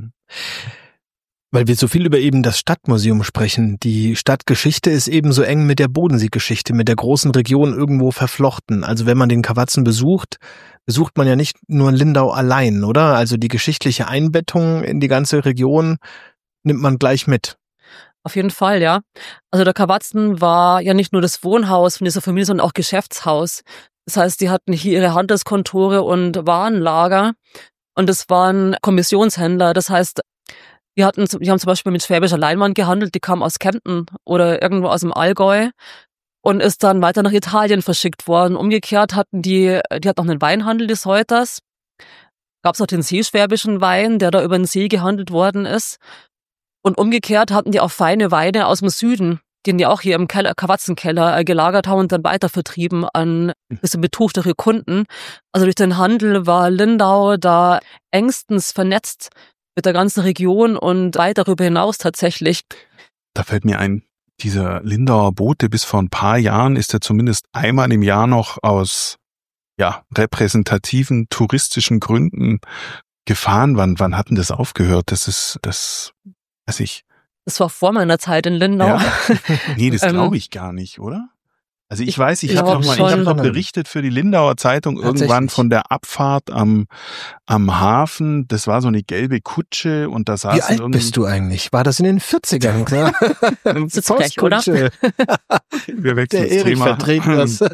S3: Weil wir so viel über eben das Stadtmuseum sprechen. Die Stadtgeschichte ist eben so eng mit der Bodenseegeschichte, mit der großen Region irgendwo verflochten. Also wenn man den Kawatzen besucht man ja nicht nur Lindau allein, oder? Also die geschichtliche Einbettung in die ganze Region nimmt man gleich mit.
S4: Auf jeden Fall, ja. Also der Kawatzen war ja nicht nur das Wohnhaus von dieser Familie, sondern auch Geschäftshaus. Das heißt, die hatten hier ihre Handelskontore und Warenlager und es waren Kommissionshändler. Das heißt, die haben zum Beispiel mit schwäbischer Leinwand gehandelt, die kam aus Kempten oder irgendwo aus dem Allgäu und ist dann weiter nach Italien verschickt worden. Umgekehrt hatten die hatten auch einen Weinhandel des Seuters. gab es auch den seeschwäbischen Wein, der da über den See gehandelt worden ist. Und umgekehrt hatten die auch feine Weine aus dem Süden, den die auch hier im Kawatzenkeller gelagert haben und dann weitervertrieben an ein bisschen betuchtere Kunden. Also durch den Handel war Lindau da engstens vernetzt mit der ganzen Region und weit darüber hinaus tatsächlich.
S2: Da fällt mir ein, dieser Lindauer Bote, bis vor ein paar Jahren ist er zumindest einmal im Jahr noch aus repräsentativen touristischen Gründen gefahren. Wann hat denn das aufgehört? Das weiß ich.
S4: Das war vor meiner Zeit in Lindau.
S2: Ja? Nee, das glaube ich gar nicht, oder? Also ich weiß, ich habe noch berichtet für die Lindauer Zeitung irgendwann von der Abfahrt am Hafen. Das war so eine gelbe Kutsche und da saß.
S3: Wie alt bist du eigentlich? War das in den 40ern, klar?
S4: Das ist frech, oder?
S2: Wir wechseln
S3: der
S2: das Thema.
S3: Vertreten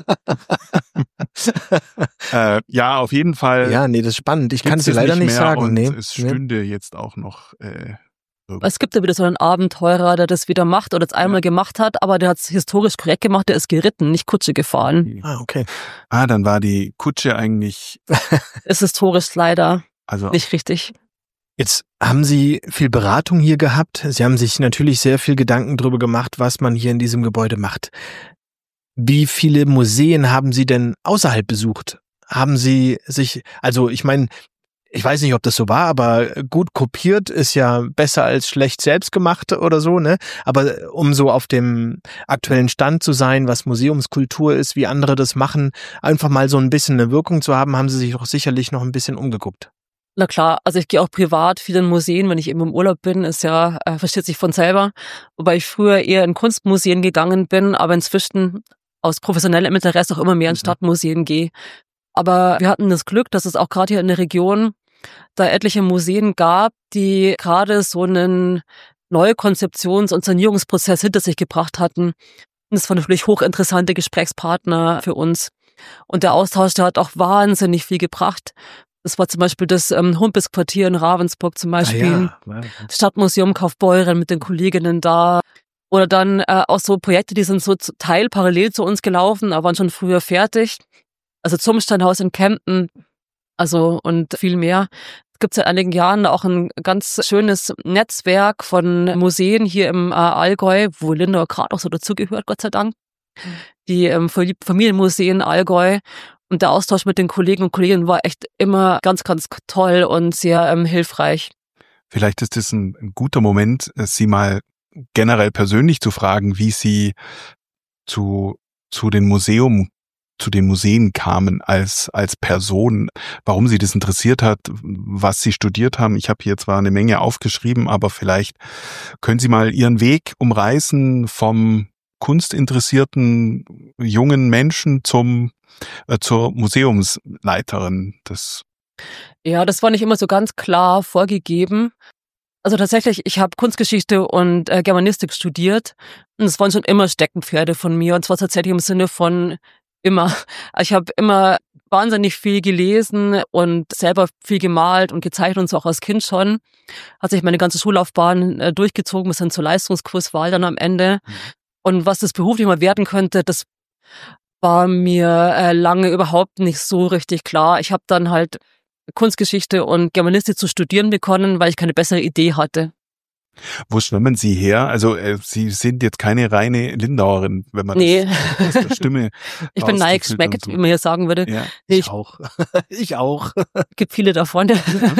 S3: das.
S2: Ja, auf jeden Fall.
S3: Ja, nee, das ist spannend. Ich kann es dir leider nicht sagen.
S2: Und
S3: nee.
S2: es stünde jetzt auch noch.
S4: Es gibt ja wieder so einen Abenteurer, der das wieder macht oder es einmal gemacht hat, aber der hat es historisch korrekt gemacht, der ist geritten, nicht Kutsche gefahren.
S3: Ah, okay.
S2: Dann war die Kutsche eigentlich...
S4: Ist historisch leider nicht richtig.
S3: Jetzt haben Sie viel Beratung hier gehabt. Sie haben sich natürlich sehr viel Gedanken darüber gemacht, was man hier in diesem Gebäude macht. Wie viele Museen haben Sie denn außerhalb besucht? Haben Sie sich, also ich meine, ich weiß nicht, ob das so war, aber gut kopiert ist ja besser als schlecht selbst gemacht oder so, ne? Aber um so auf dem aktuellen Stand zu sein, was Museumskultur ist, wie andere das machen, einfach mal so ein bisschen eine Wirkung zu haben, haben Sie sich doch sicherlich noch ein bisschen umgeguckt.
S4: Na klar, also ich gehe auch privat viel in Museen, wenn ich eben im Urlaub bin, ist ja, versteht sich von selber. Wobei ich früher eher in Kunstmuseen gegangen bin, aber inzwischen aus professionellem Interesse auch immer mehr in Stadtmuseen gehe. Aber wir hatten das Glück, dass es auch gerade hier in der Region da etliche Museen gab, die gerade so einen Neukonzeptions- und Sanierungsprozess hinter sich gebracht hatten. Und das waren natürlich hochinteressante Gesprächspartner für uns. Und der Austausch, der hat auch wahnsinnig viel gebracht. Das war zum Beispiel das Humpelsquartier in Ravensburg zum Beispiel. Stadtmuseum Kaufbeuren mit den Kolleginnen da. Oder dann auch so Projekte, die sind so teilparallel zu uns gelaufen, aber waren schon früher fertig. Also Zumsteinhaus in Kempten, also und viel mehr. Es gibt seit einigen Jahren auch ein ganz schönes Netzwerk von Museen hier im Allgäu, wo Lindau gerade auch so dazugehört, Gott sei Dank. Die Familienmuseen Allgäu. Und der Austausch mit den Kollegen und Kolleginnen war echt immer ganz, ganz toll und sehr hilfreich.
S2: Vielleicht ist es ein guter Moment, Sie mal generell persönlich zu fragen, wie Sie zu den Museen kamen als Person, warum Sie das interessiert hat, was Sie studiert haben. Ich habe hier zwar eine Menge aufgeschrieben, aber vielleicht können Sie mal Ihren Weg umreißen vom kunstinteressierten jungen Menschen zur Museumsleiterin. Das
S4: war nicht immer so ganz klar vorgegeben. Also tatsächlich, ich habe Kunstgeschichte und Germanistik studiert und es waren schon immer Steckenpferde von mir und zwar tatsächlich im Sinne von immer. Ich habe immer wahnsinnig viel gelesen und selber viel gemalt und gezeichnet und so auch als Kind schon. Hat sich meine ganze Schullaufbahn durchgezogen bis hin zur Leistungskurswahl dann am Ende. Und was das beruflich mal werden könnte, das war mir lange überhaupt nicht so richtig klar. Ich habe dann halt Kunstgeschichte und Germanistik zu studieren begonnen, weil ich keine bessere Idee hatte.
S2: Wo schwimmen Sie her? Also Sie sind jetzt keine reine Lindauerin, wenn man das aus der Stimme
S4: ich bin neigeschmeckt, so. Wie man hier sagen würde.
S3: Ja, ich auch. Ich auch.
S4: Gibt viele davon.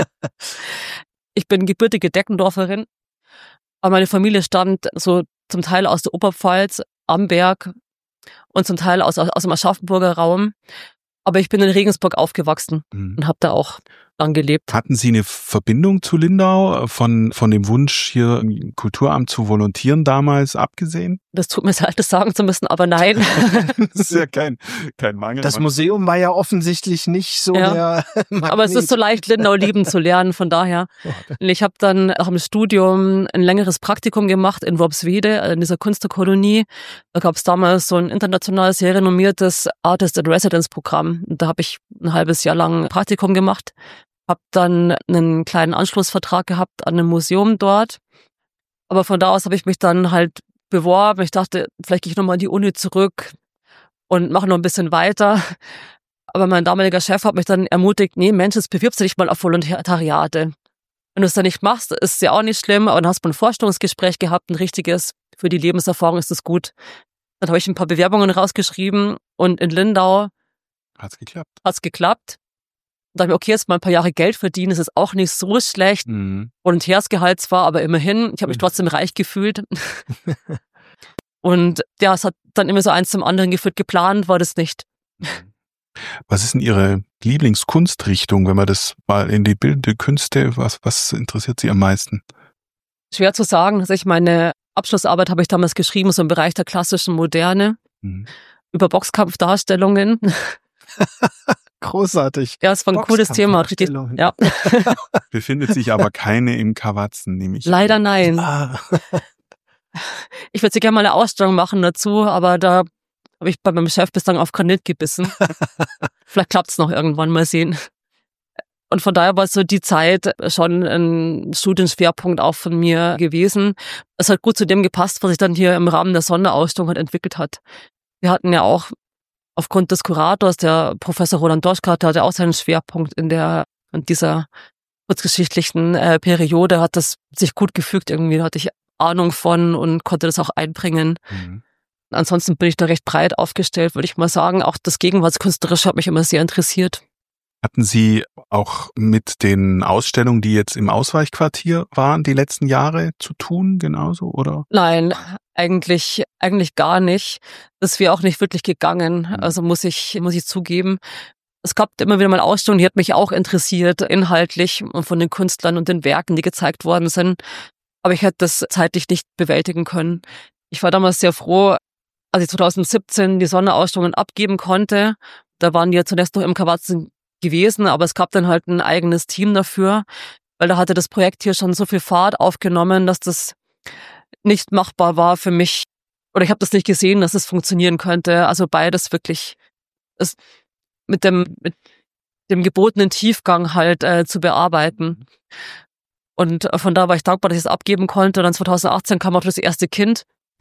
S4: Ich bin gebürtige Deckendorferin, aber meine Familie stammt so zum Teil aus der Oberpfalz, Amberg und zum Teil aus dem Aschaffenburger Raum. Aber ich bin in Regensburg aufgewachsen und habe da auch lang gelebt.
S2: Hatten Sie eine Verbindung zu Lindau von dem Wunsch, hier im Kulturamt zu volontieren damals abgesehen?
S4: Das tut mir leid, das sagen zu müssen, aber nein.
S2: Das ist ja kein Mangel.
S3: Das Museum war ja offensichtlich nicht so der Magnet.
S4: Aber es ist so leicht, Lindau lieben zu lernen, von daher. Und ich habe dann auch im Studium ein längeres Praktikum gemacht in Worpswede, in dieser Künstlerkolonie. Da gab es damals so ein international sehr renommiertes Artist-in-Residence-Programm. Da habe ich ein halbes Jahr lang Praktikum gemacht. Habe dann einen kleinen Anschlussvertrag gehabt an einem Museum dort. Aber von da aus habe ich mich dann halt beworben. Ich dachte, vielleicht gehe ich nochmal in die Uni zurück und mache noch ein bisschen weiter. Aber mein damaliger Chef hat mich dann ermutigt, nee, Mensch, jetzt bewirbst du dich mal auf Volontariate. Wenn du es dann nicht machst, ist es ja auch nicht schlimm, aber dann hast du ein Vorstellungsgespräch gehabt, ein richtiges. Für die Lebenserfahrung ist es gut. Dann habe ich ein paar Bewerbungen rausgeschrieben und in Lindau
S2: hat's geklappt.
S4: Da dachte ich mir, okay, jetzt mal ein paar Jahre Geld verdienen, das ist auch nicht so schlecht. Volontärsgehalt zwar, aber immerhin, ich habe mich trotzdem reich gefühlt. Und ja, es hat dann immer so eins zum anderen geführt. Geplant war das nicht.
S2: Was ist denn Ihre Lieblingskunstrichtung, wenn man das mal in die bildende Künste, was interessiert Sie am meisten?
S4: Schwer zu sagen. Also meine Abschlussarbeit habe ich damals geschrieben, so im Bereich der klassischen Moderne, über Boxkampfdarstellungen.
S3: Großartig.
S4: Ja, es war ein cooles Thema. Richtig, ja.
S2: Befindet sich aber keine im Kawatzen, nehme ich.
S4: Leider nein. Ich würde gerne mal eine Ausstellung machen dazu, aber da habe ich bei meinem Chef bislang auf Granit gebissen. Vielleicht klappt es noch irgendwann, mal sehen. Und von daher war so die Zeit schon ein Studienschwerpunkt auch von mir gewesen. Es hat gut zu dem gepasst, was sich dann hier im Rahmen der Sonderausstellung halt entwickelt hat. Wir hatten ja auch aufgrund des Kurators, der Professor Roland Doschka, der hatte auch seinen Schwerpunkt in dieser kurzgeschichtlichen Periode, hat das sich gut gefügt irgendwie. Da hatte ich Ahnung von und konnte das auch einbringen. Ansonsten bin ich da recht breit aufgestellt, würde ich mal sagen. Auch das Gegenwartskünstlerische hat mich immer sehr interessiert.
S2: Hatten Sie auch mit den Ausstellungen, die jetzt im Ausweichquartier waren, die letzten Jahre zu tun, genauso, oder?
S4: Nein, eigentlich gar nicht. Das wäre auch nicht wirklich gegangen. Also muss ich zugeben. Es gab immer wieder mal Ausstellungen, die hat mich auch interessiert, inhaltlich und von den Künstlern und den Werken, die gezeigt worden sind. Aber ich hätte das zeitlich nicht bewältigen können. Ich war damals sehr froh, als ich 2017 die Sonderausstellungen abgeben konnte. Da waren die ja zunächst noch im Kawatzen gewesen, aber es gab dann halt ein eigenes Team dafür, weil da hatte das Projekt hier schon so viel Fahrt aufgenommen, dass das nicht machbar war für mich. Oder ich habe das nicht gesehen, dass es funktionieren könnte. Also beides wirklich mit dem gebotenen Tiefgang halt zu bearbeiten. Und von da war ich dankbar, dass ich es abgeben konnte. Und dann 2018 kam auch das erste Kind.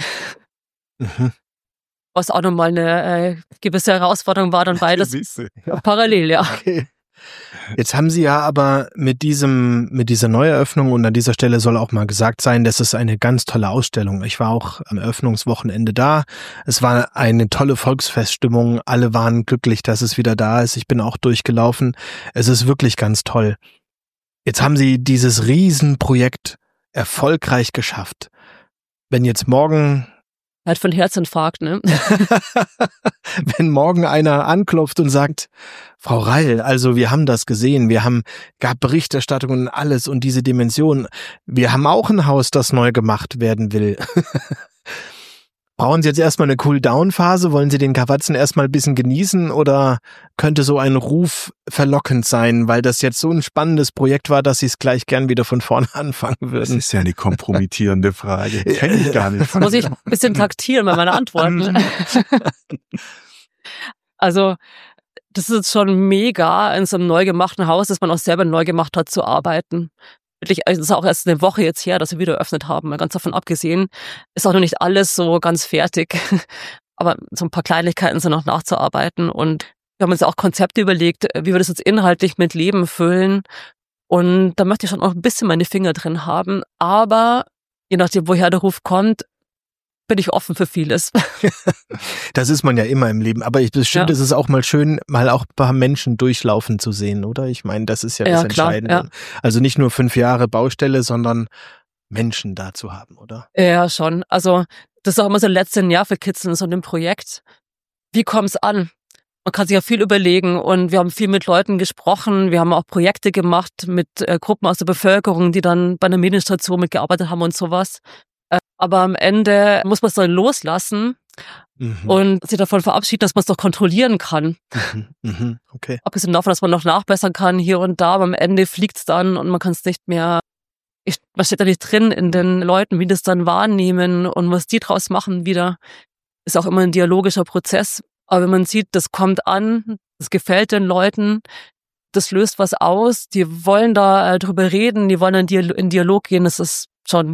S4: Was auch nochmal eine gewisse Herausforderung war, dann beides parallel, ja.
S3: Okay. Jetzt haben Sie ja aber mit dieser Neueröffnung, und an dieser Stelle soll auch mal gesagt sein, das ist eine ganz tolle Ausstellung. Ich war auch am Eröffnungswochenende da. Es war eine tolle Volksfeststimmung. Alle waren glücklich, dass es wieder da ist. Ich bin auch durchgelaufen. Es ist wirklich ganz toll. Jetzt haben Sie dieses Riesenprojekt erfolgreich geschafft. Wenn jetzt morgen...
S4: Halt von Herzinfarkt, ne?
S3: Wenn morgen einer anklopft und sagt, Frau Reil, also wir haben das gesehen, gab Berichterstattung und alles und diese Dimension. Wir haben auch ein Haus, das neu gemacht werden will. Brauchen Sie jetzt erstmal eine Cool-Down-Phase? Wollen Sie den Kawatzen erstmal ein bisschen genießen oder könnte so ein Ruf verlockend sein, weil das jetzt so ein spannendes Projekt war, dass Sie es gleich gern wieder von vorne anfangen würden?
S2: Das ist ja eine kompromittierende Frage. Kenne ich gar nicht.
S4: Muss ich ein bisschen taktieren bei meiner Antworten. Also, das ist schon mega, in so einem neu gemachten Haus, das man auch selber neu gemacht hat, zu arbeiten. Wirklich, also das ist auch erst eine Woche jetzt her, dass wir wieder eröffnet haben. Mal ganz davon abgesehen, ist auch noch nicht alles so ganz fertig. Aber so ein paar Kleinigkeiten sind noch nachzuarbeiten. Und wir haben uns auch Konzepte überlegt, wie wir das jetzt inhaltlich mit Leben füllen. Und da möchte ich schon auch ein bisschen meine Finger drin haben. Aber je nachdem, woher der Ruf kommt, bin ich offen für vieles.
S3: Das ist man ja immer im Leben. Aber bestimmt ist es auch mal schön, mal auch ein paar Menschen durchlaufen zu sehen, oder? Ich meine, das ist ja das Entscheidende. Ja. Also nicht nur 5 Jahre Baustelle, sondern Menschen da zu haben, oder?
S4: Ja, schon. Also das ist auch immer so letzte Nervenkitzeln in so einem Projekt. Wie kommt es an? Man kann sich ja viel überlegen und wir haben viel mit Leuten gesprochen. Wir haben auch Projekte gemacht mit Gruppen aus der Bevölkerung, die dann bei einer Medienstation mitgearbeitet haben und sowas. Aber am Ende muss man es dann loslassen und sich davon verabschieden, dass man es doch kontrollieren kann.
S3: Okay.
S4: Abgesehen davon, dass man noch nachbessern kann hier und da, aber am Ende fliegt es dann und man kann es nicht mehr, man steht da nicht drin in den Leuten, wie das dann wahrnehmen und was die draus machen wieder. Ist auch immer ein dialogischer Prozess. Aber wenn man sieht, das kommt an, das gefällt den Leuten, das löst was aus, die wollen da drüber reden, die wollen in Dialog gehen, das ist schon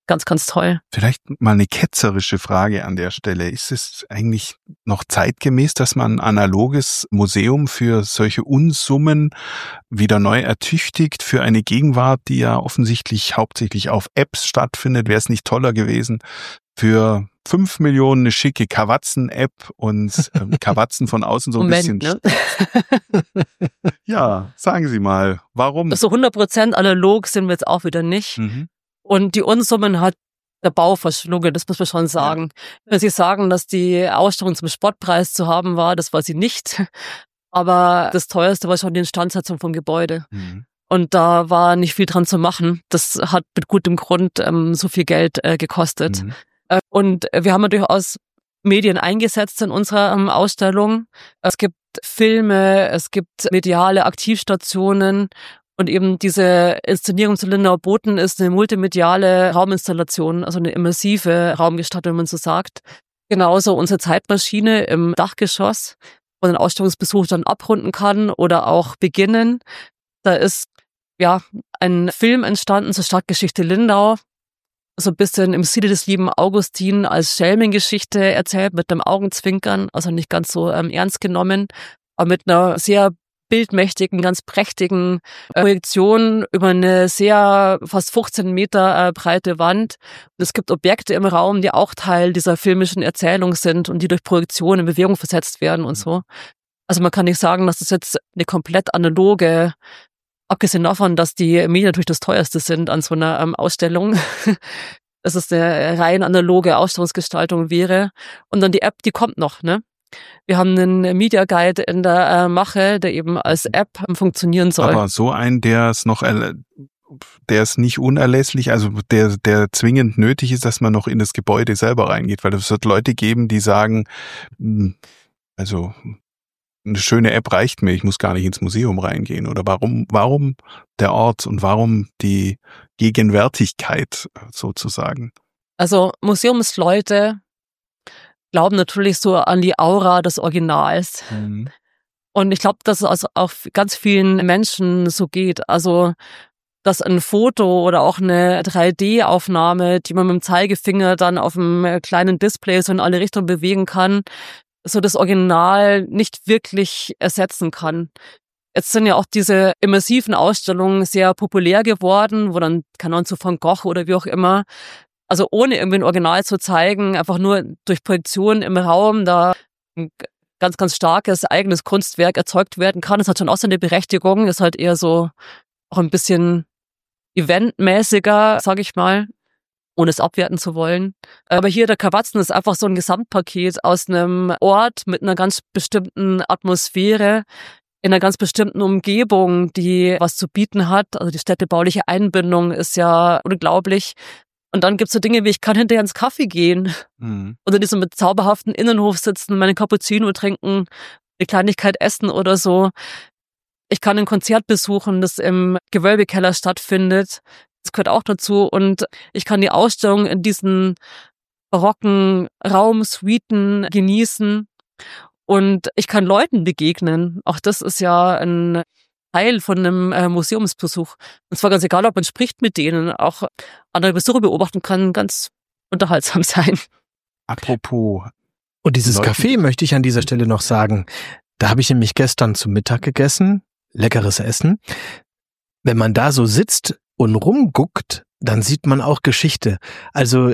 S4: ganz, ganz toll.
S2: Vielleicht mal eine ketzerische Frage an der Stelle. Ist es eigentlich noch zeitgemäß, dass man ein analoges Museum für solche Unsummen wieder neu ertüchtigt für eine Gegenwart, die ja offensichtlich hauptsächlich auf Apps stattfindet? Wäre es nicht toller gewesen, für 5 Millionen eine schicke Kawatzen-App und Kawatzen von außen so ein
S4: Moment,
S2: bisschen.
S4: Ne?
S2: Ja, sagen Sie mal, warum?
S4: So 100% analog sind wir jetzt auch wieder nicht. Und die Unsummen hat der Bau verschlungen, das muss man schon sagen. Ja. Wenn Sie sagen, dass die Ausstellung zum Spottpreis zu haben war, das war sie nicht. Aber das Teuerste war schon die Instandsetzung vom Gebäude. Und da war nicht viel dran zu machen. Das hat mit gutem Grund so viel Geld gekostet. Und wir haben ja durchaus Medien eingesetzt in unserer Ausstellung. Es gibt Filme, es gibt mediale Aktivstationen und eben diese Inszenierung zu Lindauer Boten ist eine multimediale Rauminstallation, also eine immersive Raumgestaltung, wenn man so sagt. Genauso unsere Zeitmaschine im Dachgeschoss, wo man den Ausstellungsbesuch dann abrunden kann oder auch beginnen. Da ist ja ein Film entstanden zur Stadtgeschichte Lindau, so ein bisschen im Stile des lieben Augustin als Schelmengeschichte erzählt, mit einem Augenzwinkern, also nicht ganz so ernst genommen, aber mit einer sehr bildmächtigen, ganz prächtigen Projektion über eine sehr fast 15 Meter breite Wand. Und es gibt Objekte im Raum, die auch Teil dieser filmischen Erzählung sind und die durch Projektion in Bewegung versetzt werden und so. Also man kann nicht sagen, dass das jetzt eine komplett analoge, abgesehen davon, dass die Medien natürlich das teuerste sind an so einer Ausstellung, dass es eine rein analoge Ausstellungsgestaltung wäre. Und dann die App, die kommt noch, ne? Wir haben einen Media Guide in der Mache, der eben als App funktionieren soll.
S2: Aber so ein, der ist nicht unerlässlich, also der zwingend nötig ist, dass man noch in das Gebäude selber reingeht, weil es wird Leute geben, die sagen, also eine schöne App reicht mir, ich muss gar nicht ins Museum reingehen. Oder warum der Ort und warum die Gegenwärtigkeit sozusagen?
S4: Also Museumsleute glauben natürlich so an die Aura des Originals. Und ich glaube, dass es also auch ganz vielen Menschen so geht. Also, dass ein Foto oder auch eine 3D-Aufnahme, die man mit dem Zeigefinger dann auf einem kleinen Display so in alle Richtungen bewegen kann, so das Original nicht wirklich ersetzen kann. Jetzt sind ja auch diese immersiven Ausstellungen sehr populär geworden, wo dann, keine Ahnung, zu Van Gogh oder wie auch immer, also ohne irgendwie ein Original zu zeigen, einfach nur durch Projektion im Raum da ein ganz, ganz starkes eigenes Kunstwerk erzeugt werden kann. Das hat schon auch seine Berechtigung, ist halt eher so auch ein bisschen eventmäßiger, sage ich mal, ohne es abwerten zu wollen. Aber hier der Kawatzen ist einfach so ein Gesamtpaket aus einem Ort mit einer ganz bestimmten Atmosphäre, in einer ganz bestimmten Umgebung, die was zu bieten hat. Also die städtebauliche Einbindung ist ja unglaublich. Und dann gibt's so Dinge wie, ich kann hinterher ins Café gehen und in diesem zauberhaften Innenhof sitzen, meinen Cappuccino trinken, eine Kleinigkeit essen oder so. Ich kann ein Konzert besuchen, das im Gewölbekeller stattfindet. Das gehört auch dazu. Und ich kann die Ausstellung in diesen barocken Raumsuiten genießen. Und ich kann Leuten begegnen. Auch das ist ja ein Teil von einem Museumsbesuch. Und zwar ganz egal, ob man spricht mit denen, auch andere Besucher beobachten kann, ganz unterhaltsam sein.
S2: Apropos.
S3: Und dieses Café möchte ich an dieser Stelle noch sagen. Da habe ich nämlich gestern zum Mittag gegessen. Leckeres Essen. Wenn man da so sitzt und rumguckt, dann sieht man auch Geschichte. Also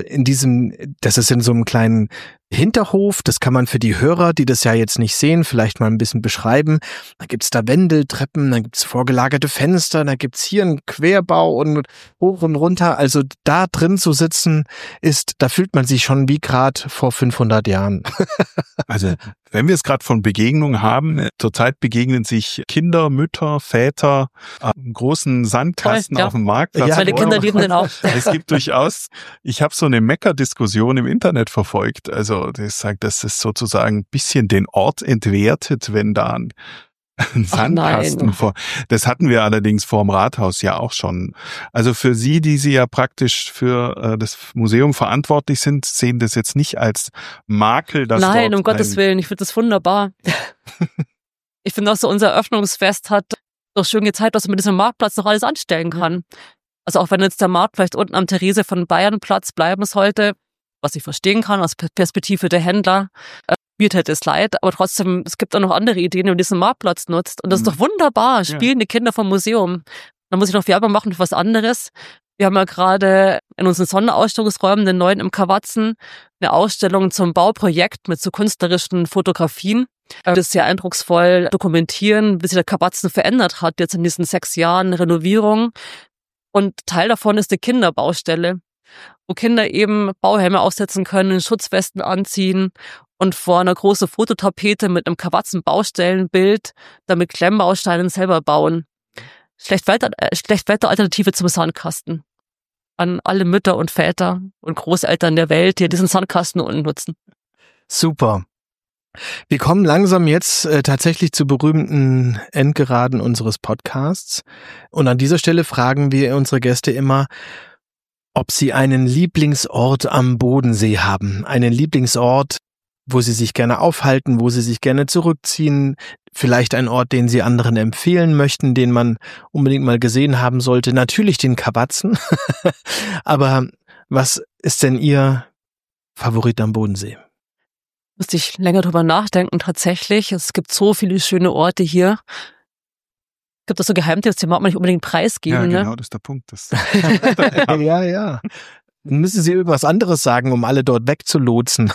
S3: das ist in so einem kleinen Hinterhof, das kann man für die Hörer, die das ja jetzt nicht sehen, vielleicht mal ein bisschen beschreiben. Da gibt's da Wendeltreppen, da gibt's vorgelagerte Fenster, da gibt's hier einen Querbau und hoch und runter. Also da drin zu sitzen da fühlt man sich schon wie gerade vor 500 Jahren.
S2: Also wenn wir es gerade von Begegnungen haben, zurzeit begegnen sich Kinder, Mütter, Väter am großen Sandkasten auf dem Marktplatz.
S4: Ja, meine Kinder lieben den auch.
S2: Es gibt durchaus, ich habe so eine Mecker-Diskussion im Internet verfolgt, also das sagt, dass es sozusagen ein bisschen den Ort entwertet, wenn da ein Sandkasten vor. Das hatten wir allerdings vor dem Rathaus ja auch schon. Also für Sie, die ja praktisch für das Museum verantwortlich sind, sehen das jetzt nicht als Makel, dass
S4: Nein, um Gottes Willen, ich finde das wunderbar. Ich finde auch so, unser Eröffnungsfest hat doch schön gezeigt, was man mit diesem Marktplatz noch alles anstellen kann. Also auch wenn jetzt der Markt vielleicht unten am Therese von Bayern Platz bleiben sollte, was ich verstehen kann aus Perspektive der Händler, mir täte es leid, aber trotzdem, es gibt auch noch andere Ideen, wie man diesen Marktplatz nutzt. Und das ist doch wunderbar, spielen die Kinder vom Museum. Dann muss ich noch Werbung machen für was anderes. Wir haben ja gerade in unseren Sonderausstellungsräumen, den neuen im Kawatzen, eine Ausstellung zum Bauprojekt mit so künstlerischen Fotografien, das sehr eindrucksvoll dokumentieren, wie sich der Kawatzen verändert hat, jetzt in diesen 6 Jahren Renovierung. Und Teil davon ist die Kinderbaustelle, wo Kinder eben Bauhelme aufsetzen können, Schutzwesten anziehen und vor einer großen Fototapete mit einem Kawatzen-Baustellenbild damit Klemmbausteinen selber bauen. Schlechtwetteralternative zum Sandkasten. An alle Mütter und Väter und Großeltern der Welt, die diesen Sandkasten unten nutzen.
S3: Super. Wir kommen langsam jetzt tatsächlich zur berühmten Endgeraden unseres Podcasts. Und an dieser Stelle fragen wir unsere Gäste immer, ob sie einen Lieblingsort am Bodensee haben. Einen Lieblingsort, wo sie sich gerne aufhalten, wo sie sich gerne zurückziehen. Vielleicht ein Ort, den sie anderen empfehlen möchten, den man unbedingt mal gesehen haben sollte. Natürlich den Kawatzen. Aber was ist denn Ihr Favorit am Bodensee?
S4: Müsste ich länger drüber nachdenken, tatsächlich. Es gibt so viele schöne Orte hier. Es gibt auch so Geheimtipps, die mag man nicht unbedingt preisgeben.
S2: Ja, genau,
S4: ne?
S2: das ist der Punkt.
S3: Ja. Dann müssen Sie irgendwas anderes sagen, um alle dort wegzulotsen.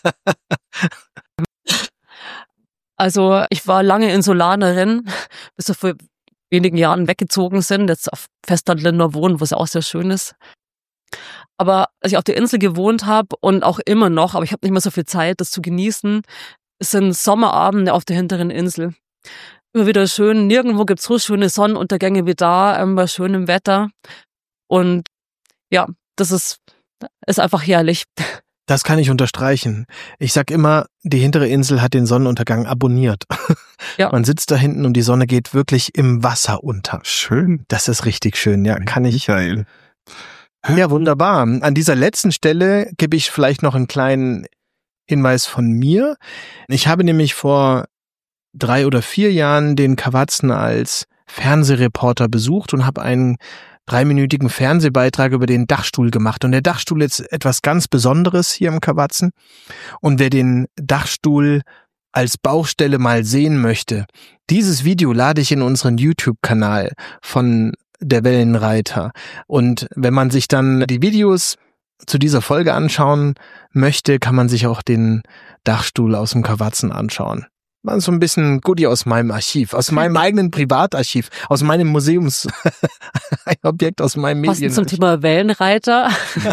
S4: Also ich war lange Insulanerin, bis wir vor wenigen Jahren weggezogen sind, jetzt auf Festland Lindau wohnen, wo es auch sehr schön ist. Aber als ich auf der Insel gewohnt habe und auch immer noch, aber ich habe nicht mehr so viel Zeit, das zu genießen, es sind Sommerabende auf der hinteren Insel. Immer wieder schön, nirgendwo gibt's so schöne Sonnenuntergänge wie da, bei schönem Wetter. Und ja, das ist einfach herrlich.
S3: Das kann ich unterstreichen. Ich sag immer, die hintere Insel hat den Sonnenuntergang abonniert. Ja. Man sitzt da hinten und die Sonne geht wirklich im Wasser unter.
S2: Schön.
S3: Das ist richtig schön, ja, kann ich.
S2: Michael.
S3: Ja, wunderbar. An dieser letzten Stelle gebe ich vielleicht noch einen kleinen Hinweis von mir. Ich habe nämlich vor 3 oder 4 Jahren den Kawatzen als Fernsehreporter besucht und habe einen 3-minütigen Fernsehbeitrag über den Dachstuhl gemacht. Und der Dachstuhl ist etwas ganz Besonderes hier im Kawatzen. Und wer den Dachstuhl als Baustelle mal sehen möchte, dieses Video lade ich in unseren YouTube-Kanal von der Wellenreiter. Und wenn man sich dann die Videos zu dieser Folge anschauen möchte, kann man sich auch den Dachstuhl aus dem Kawatzen anschauen. War so ein bisschen Goodie aus meinem Archiv, aus meinem eigenen Privatarchiv, aus meinem Museums, ein Objekt aus meinem Medien.
S4: Passend zum Thema Wellenreiter.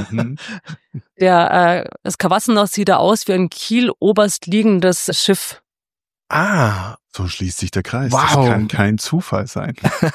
S4: Das Kawassenhaus sieht da aus wie ein Kiel-Oberst liegendes Schiff.
S3: Ah.
S2: So schließt sich der Kreis.
S3: Wow.
S2: Das kann kein Zufall sein.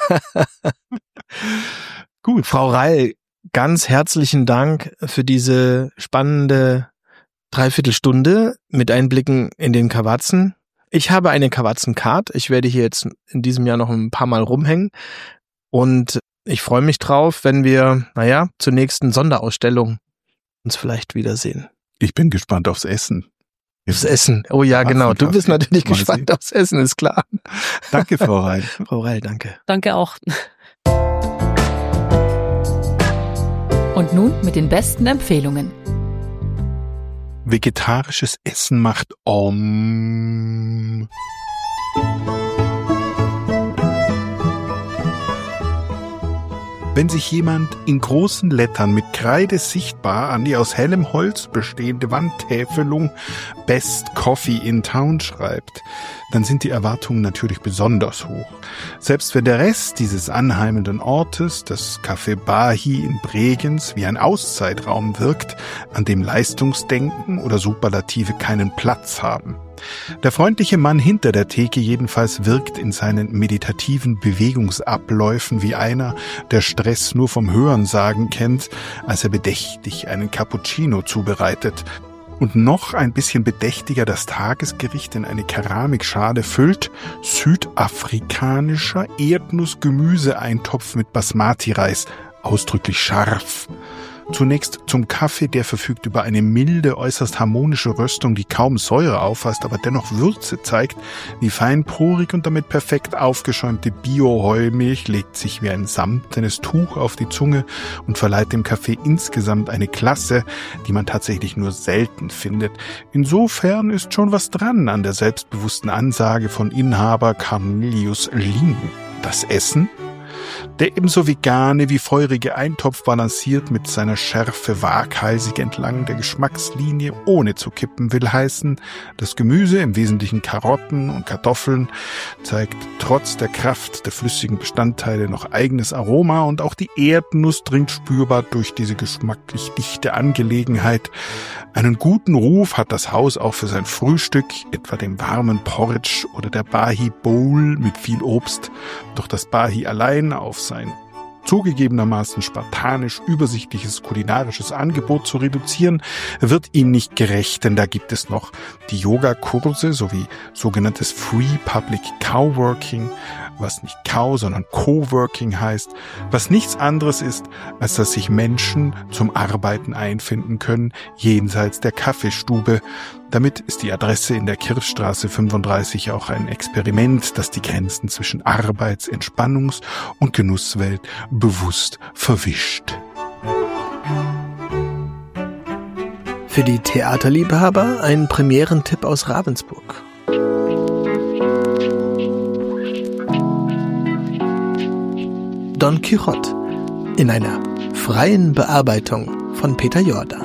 S3: Gut, Frau Reil, ganz herzlichen Dank für diese spannende Dreiviertelstunde mit Einblicken in den Kawatzen. Ich habe eine Kawatzen-Card. Ich werde hier jetzt in diesem Jahr noch ein paar Mal rumhängen. Und ich freue mich drauf, wenn wir, zur nächsten Sonderausstellung uns vielleicht wiedersehen.
S2: Ich bin gespannt aufs Essen.
S3: Aufs Essen. Oh ja, genau. Du bist natürlich gespannt aufs Essen, ist klar.
S2: Danke, Frau Reil.
S3: Frau Reil, danke.
S4: Danke auch.
S1: Und nun mit den besten Empfehlungen.
S2: Vegetarisches Essen macht Om. Wenn sich jemand in großen Lettern mit Kreide sichtbar an die aus hellem Holz bestehende Wandtäfelung Best Coffee in Town schreibt, dann sind die Erwartungen natürlich besonders hoch. Selbst wenn der Rest dieses anheimenden Ortes, das Café Bahi in Bregenz, wie ein Auszeitraum wirkt, an dem Leistungsdenken oder Superlative keinen Platz haben. Der freundliche Mann hinter der Theke jedenfalls wirkt in seinen meditativen Bewegungsabläufen wie einer, der Stress nur vom Hörensagen kennt, als er bedächtig einen Cappuccino zubereitet und noch ein bisschen bedächtiger das Tagesgericht in eine Keramikschale füllt, südafrikanischer Erdnuss-Gemüseeintopf mit Basmati-Reis, ausdrücklich scharf. Zunächst zum Kaffee, der verfügt über eine milde, äußerst harmonische Röstung, die kaum Säure aufweist, aber dennoch Würze zeigt. Die feinporig und damit perfekt aufgeschäumte Bio-Heumilch legt sich wie ein samtenes Tuch auf die Zunge und verleiht dem Kaffee insgesamt eine Klasse, die man tatsächlich nur selten findet. Insofern ist schon was dran an der selbstbewussten Ansage von Inhaber Cornelius Linden. Das Essen? Der ebenso vegane wie feurige Eintopf balanciert mit seiner Schärfe waghalsig entlang der Geschmackslinie, ohne zu kippen, will heißen, das Gemüse, im Wesentlichen Karotten und Kartoffeln, zeigt trotz der Kraft der flüssigen Bestandteile noch eigenes Aroma und auch die Erdnuss dringt spürbar durch diese geschmacklich dichte Angelegenheit. Einen guten Ruf hat das Haus auch für sein Frühstück, etwa dem warmen Porridge oder der Bahi Bowl mit viel Obst. Doch das Bahi allein auf sein zugegebenermaßen spartanisch übersichtliches kulinarisches Angebot zu reduzieren, wird ihm nicht gerecht, denn da gibt es noch die Yogakurse sowie sogenanntes Free Public Coworking, was nicht Cow, sondern Coworking heißt, was nichts anderes ist, als dass sich Menschen zum Arbeiten einfinden können, jenseits der Kaffeestube. Damit ist die Adresse in der Kirchstraße 35 auch ein Experiment, das die Grenzen zwischen Arbeits-, Entspannungs- und Genusswelt bewusst verwischt.
S3: Für die Theaterliebhaber ein Premierentipp aus Ravensburg. Don Quixote in einer freien Bearbeitung von Peter Jordan.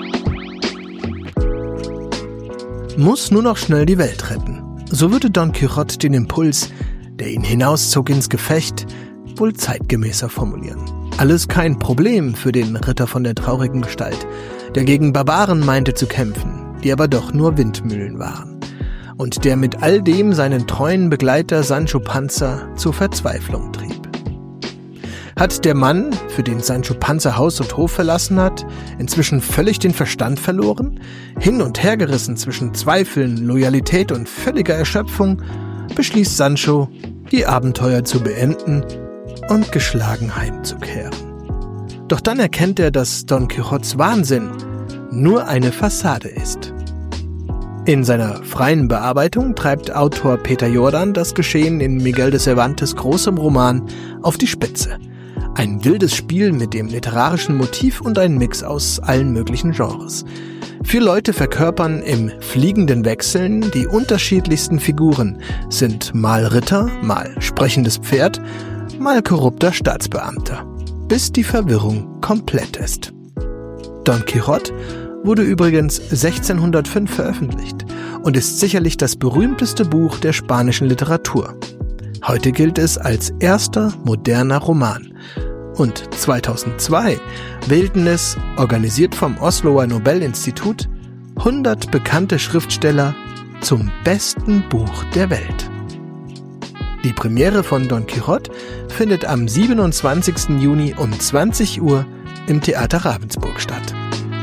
S3: Muss nur noch schnell die Welt retten. So würde Don Quixote den Impuls, der ihn hinauszog ins Gefecht, wohl zeitgemäßer formulieren. Alles kein Problem für den Ritter von der traurigen Gestalt, der gegen Barbaren meinte zu kämpfen, die aber doch nur Windmühlen waren, und der mit all dem seinen treuen Begleiter Sancho Panza zur Verzweiflung trieb. Hat der Mann, für den Sancho Panza Haus und Hof verlassen hat, inzwischen völlig den Verstand verloren? Hin und her gerissen zwischen Zweifeln, Loyalität und völliger Erschöpfung, beschließt Sancho, die Abenteuer zu beenden und geschlagen heimzukehren. Doch dann erkennt er, dass Don Quixotes Wahnsinn nur eine Fassade ist. In seiner freien Bearbeitung treibt Autor Peter Jordan das Geschehen in Miguel de Cervantes' großem Roman auf die Spitze. Ein wildes Spiel mit dem literarischen Motiv und ein Mix aus allen möglichen Genres. 4 Leute verkörpern im fliegenden Wechseln die unterschiedlichsten Figuren, sind mal Ritter, mal sprechendes Pferd, mal korrupter Staatsbeamter, bis die Verwirrung komplett ist. Don Quixote wurde übrigens 1605 veröffentlicht und ist sicherlich das berühmteste Buch der spanischen Literatur. Heute gilt es als erster moderner Roman. Und 2002 wählten es, organisiert vom Osloer Nobelinstitut, 100 bekannte Schriftsteller zum besten Buch der Welt. Die Premiere von Don Quixote findet am 27. Juni um 20 Uhr im Theater Ravensburg statt.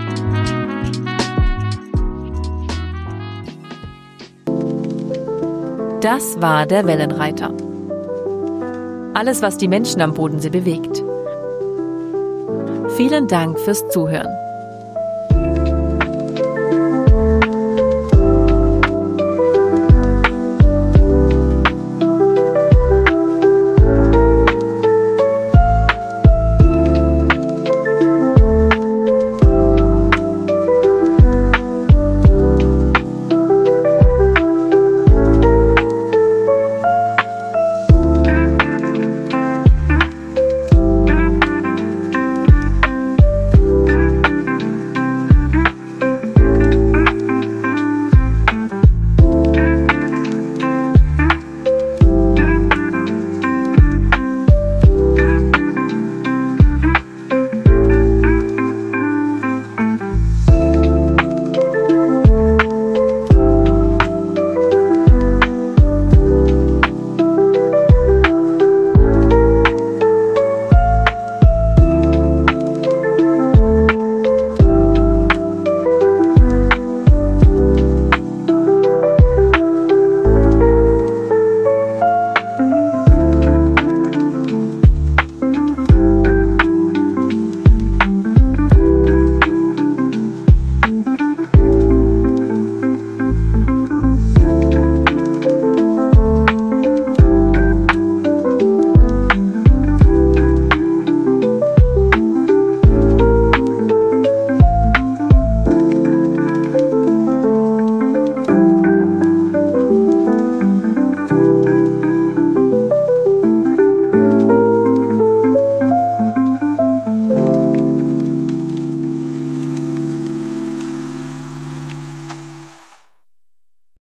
S1: Das war der Wellenreiter. Alles, was die Menschen am Bodensee bewegt. Vielen Dank fürs Zuhören.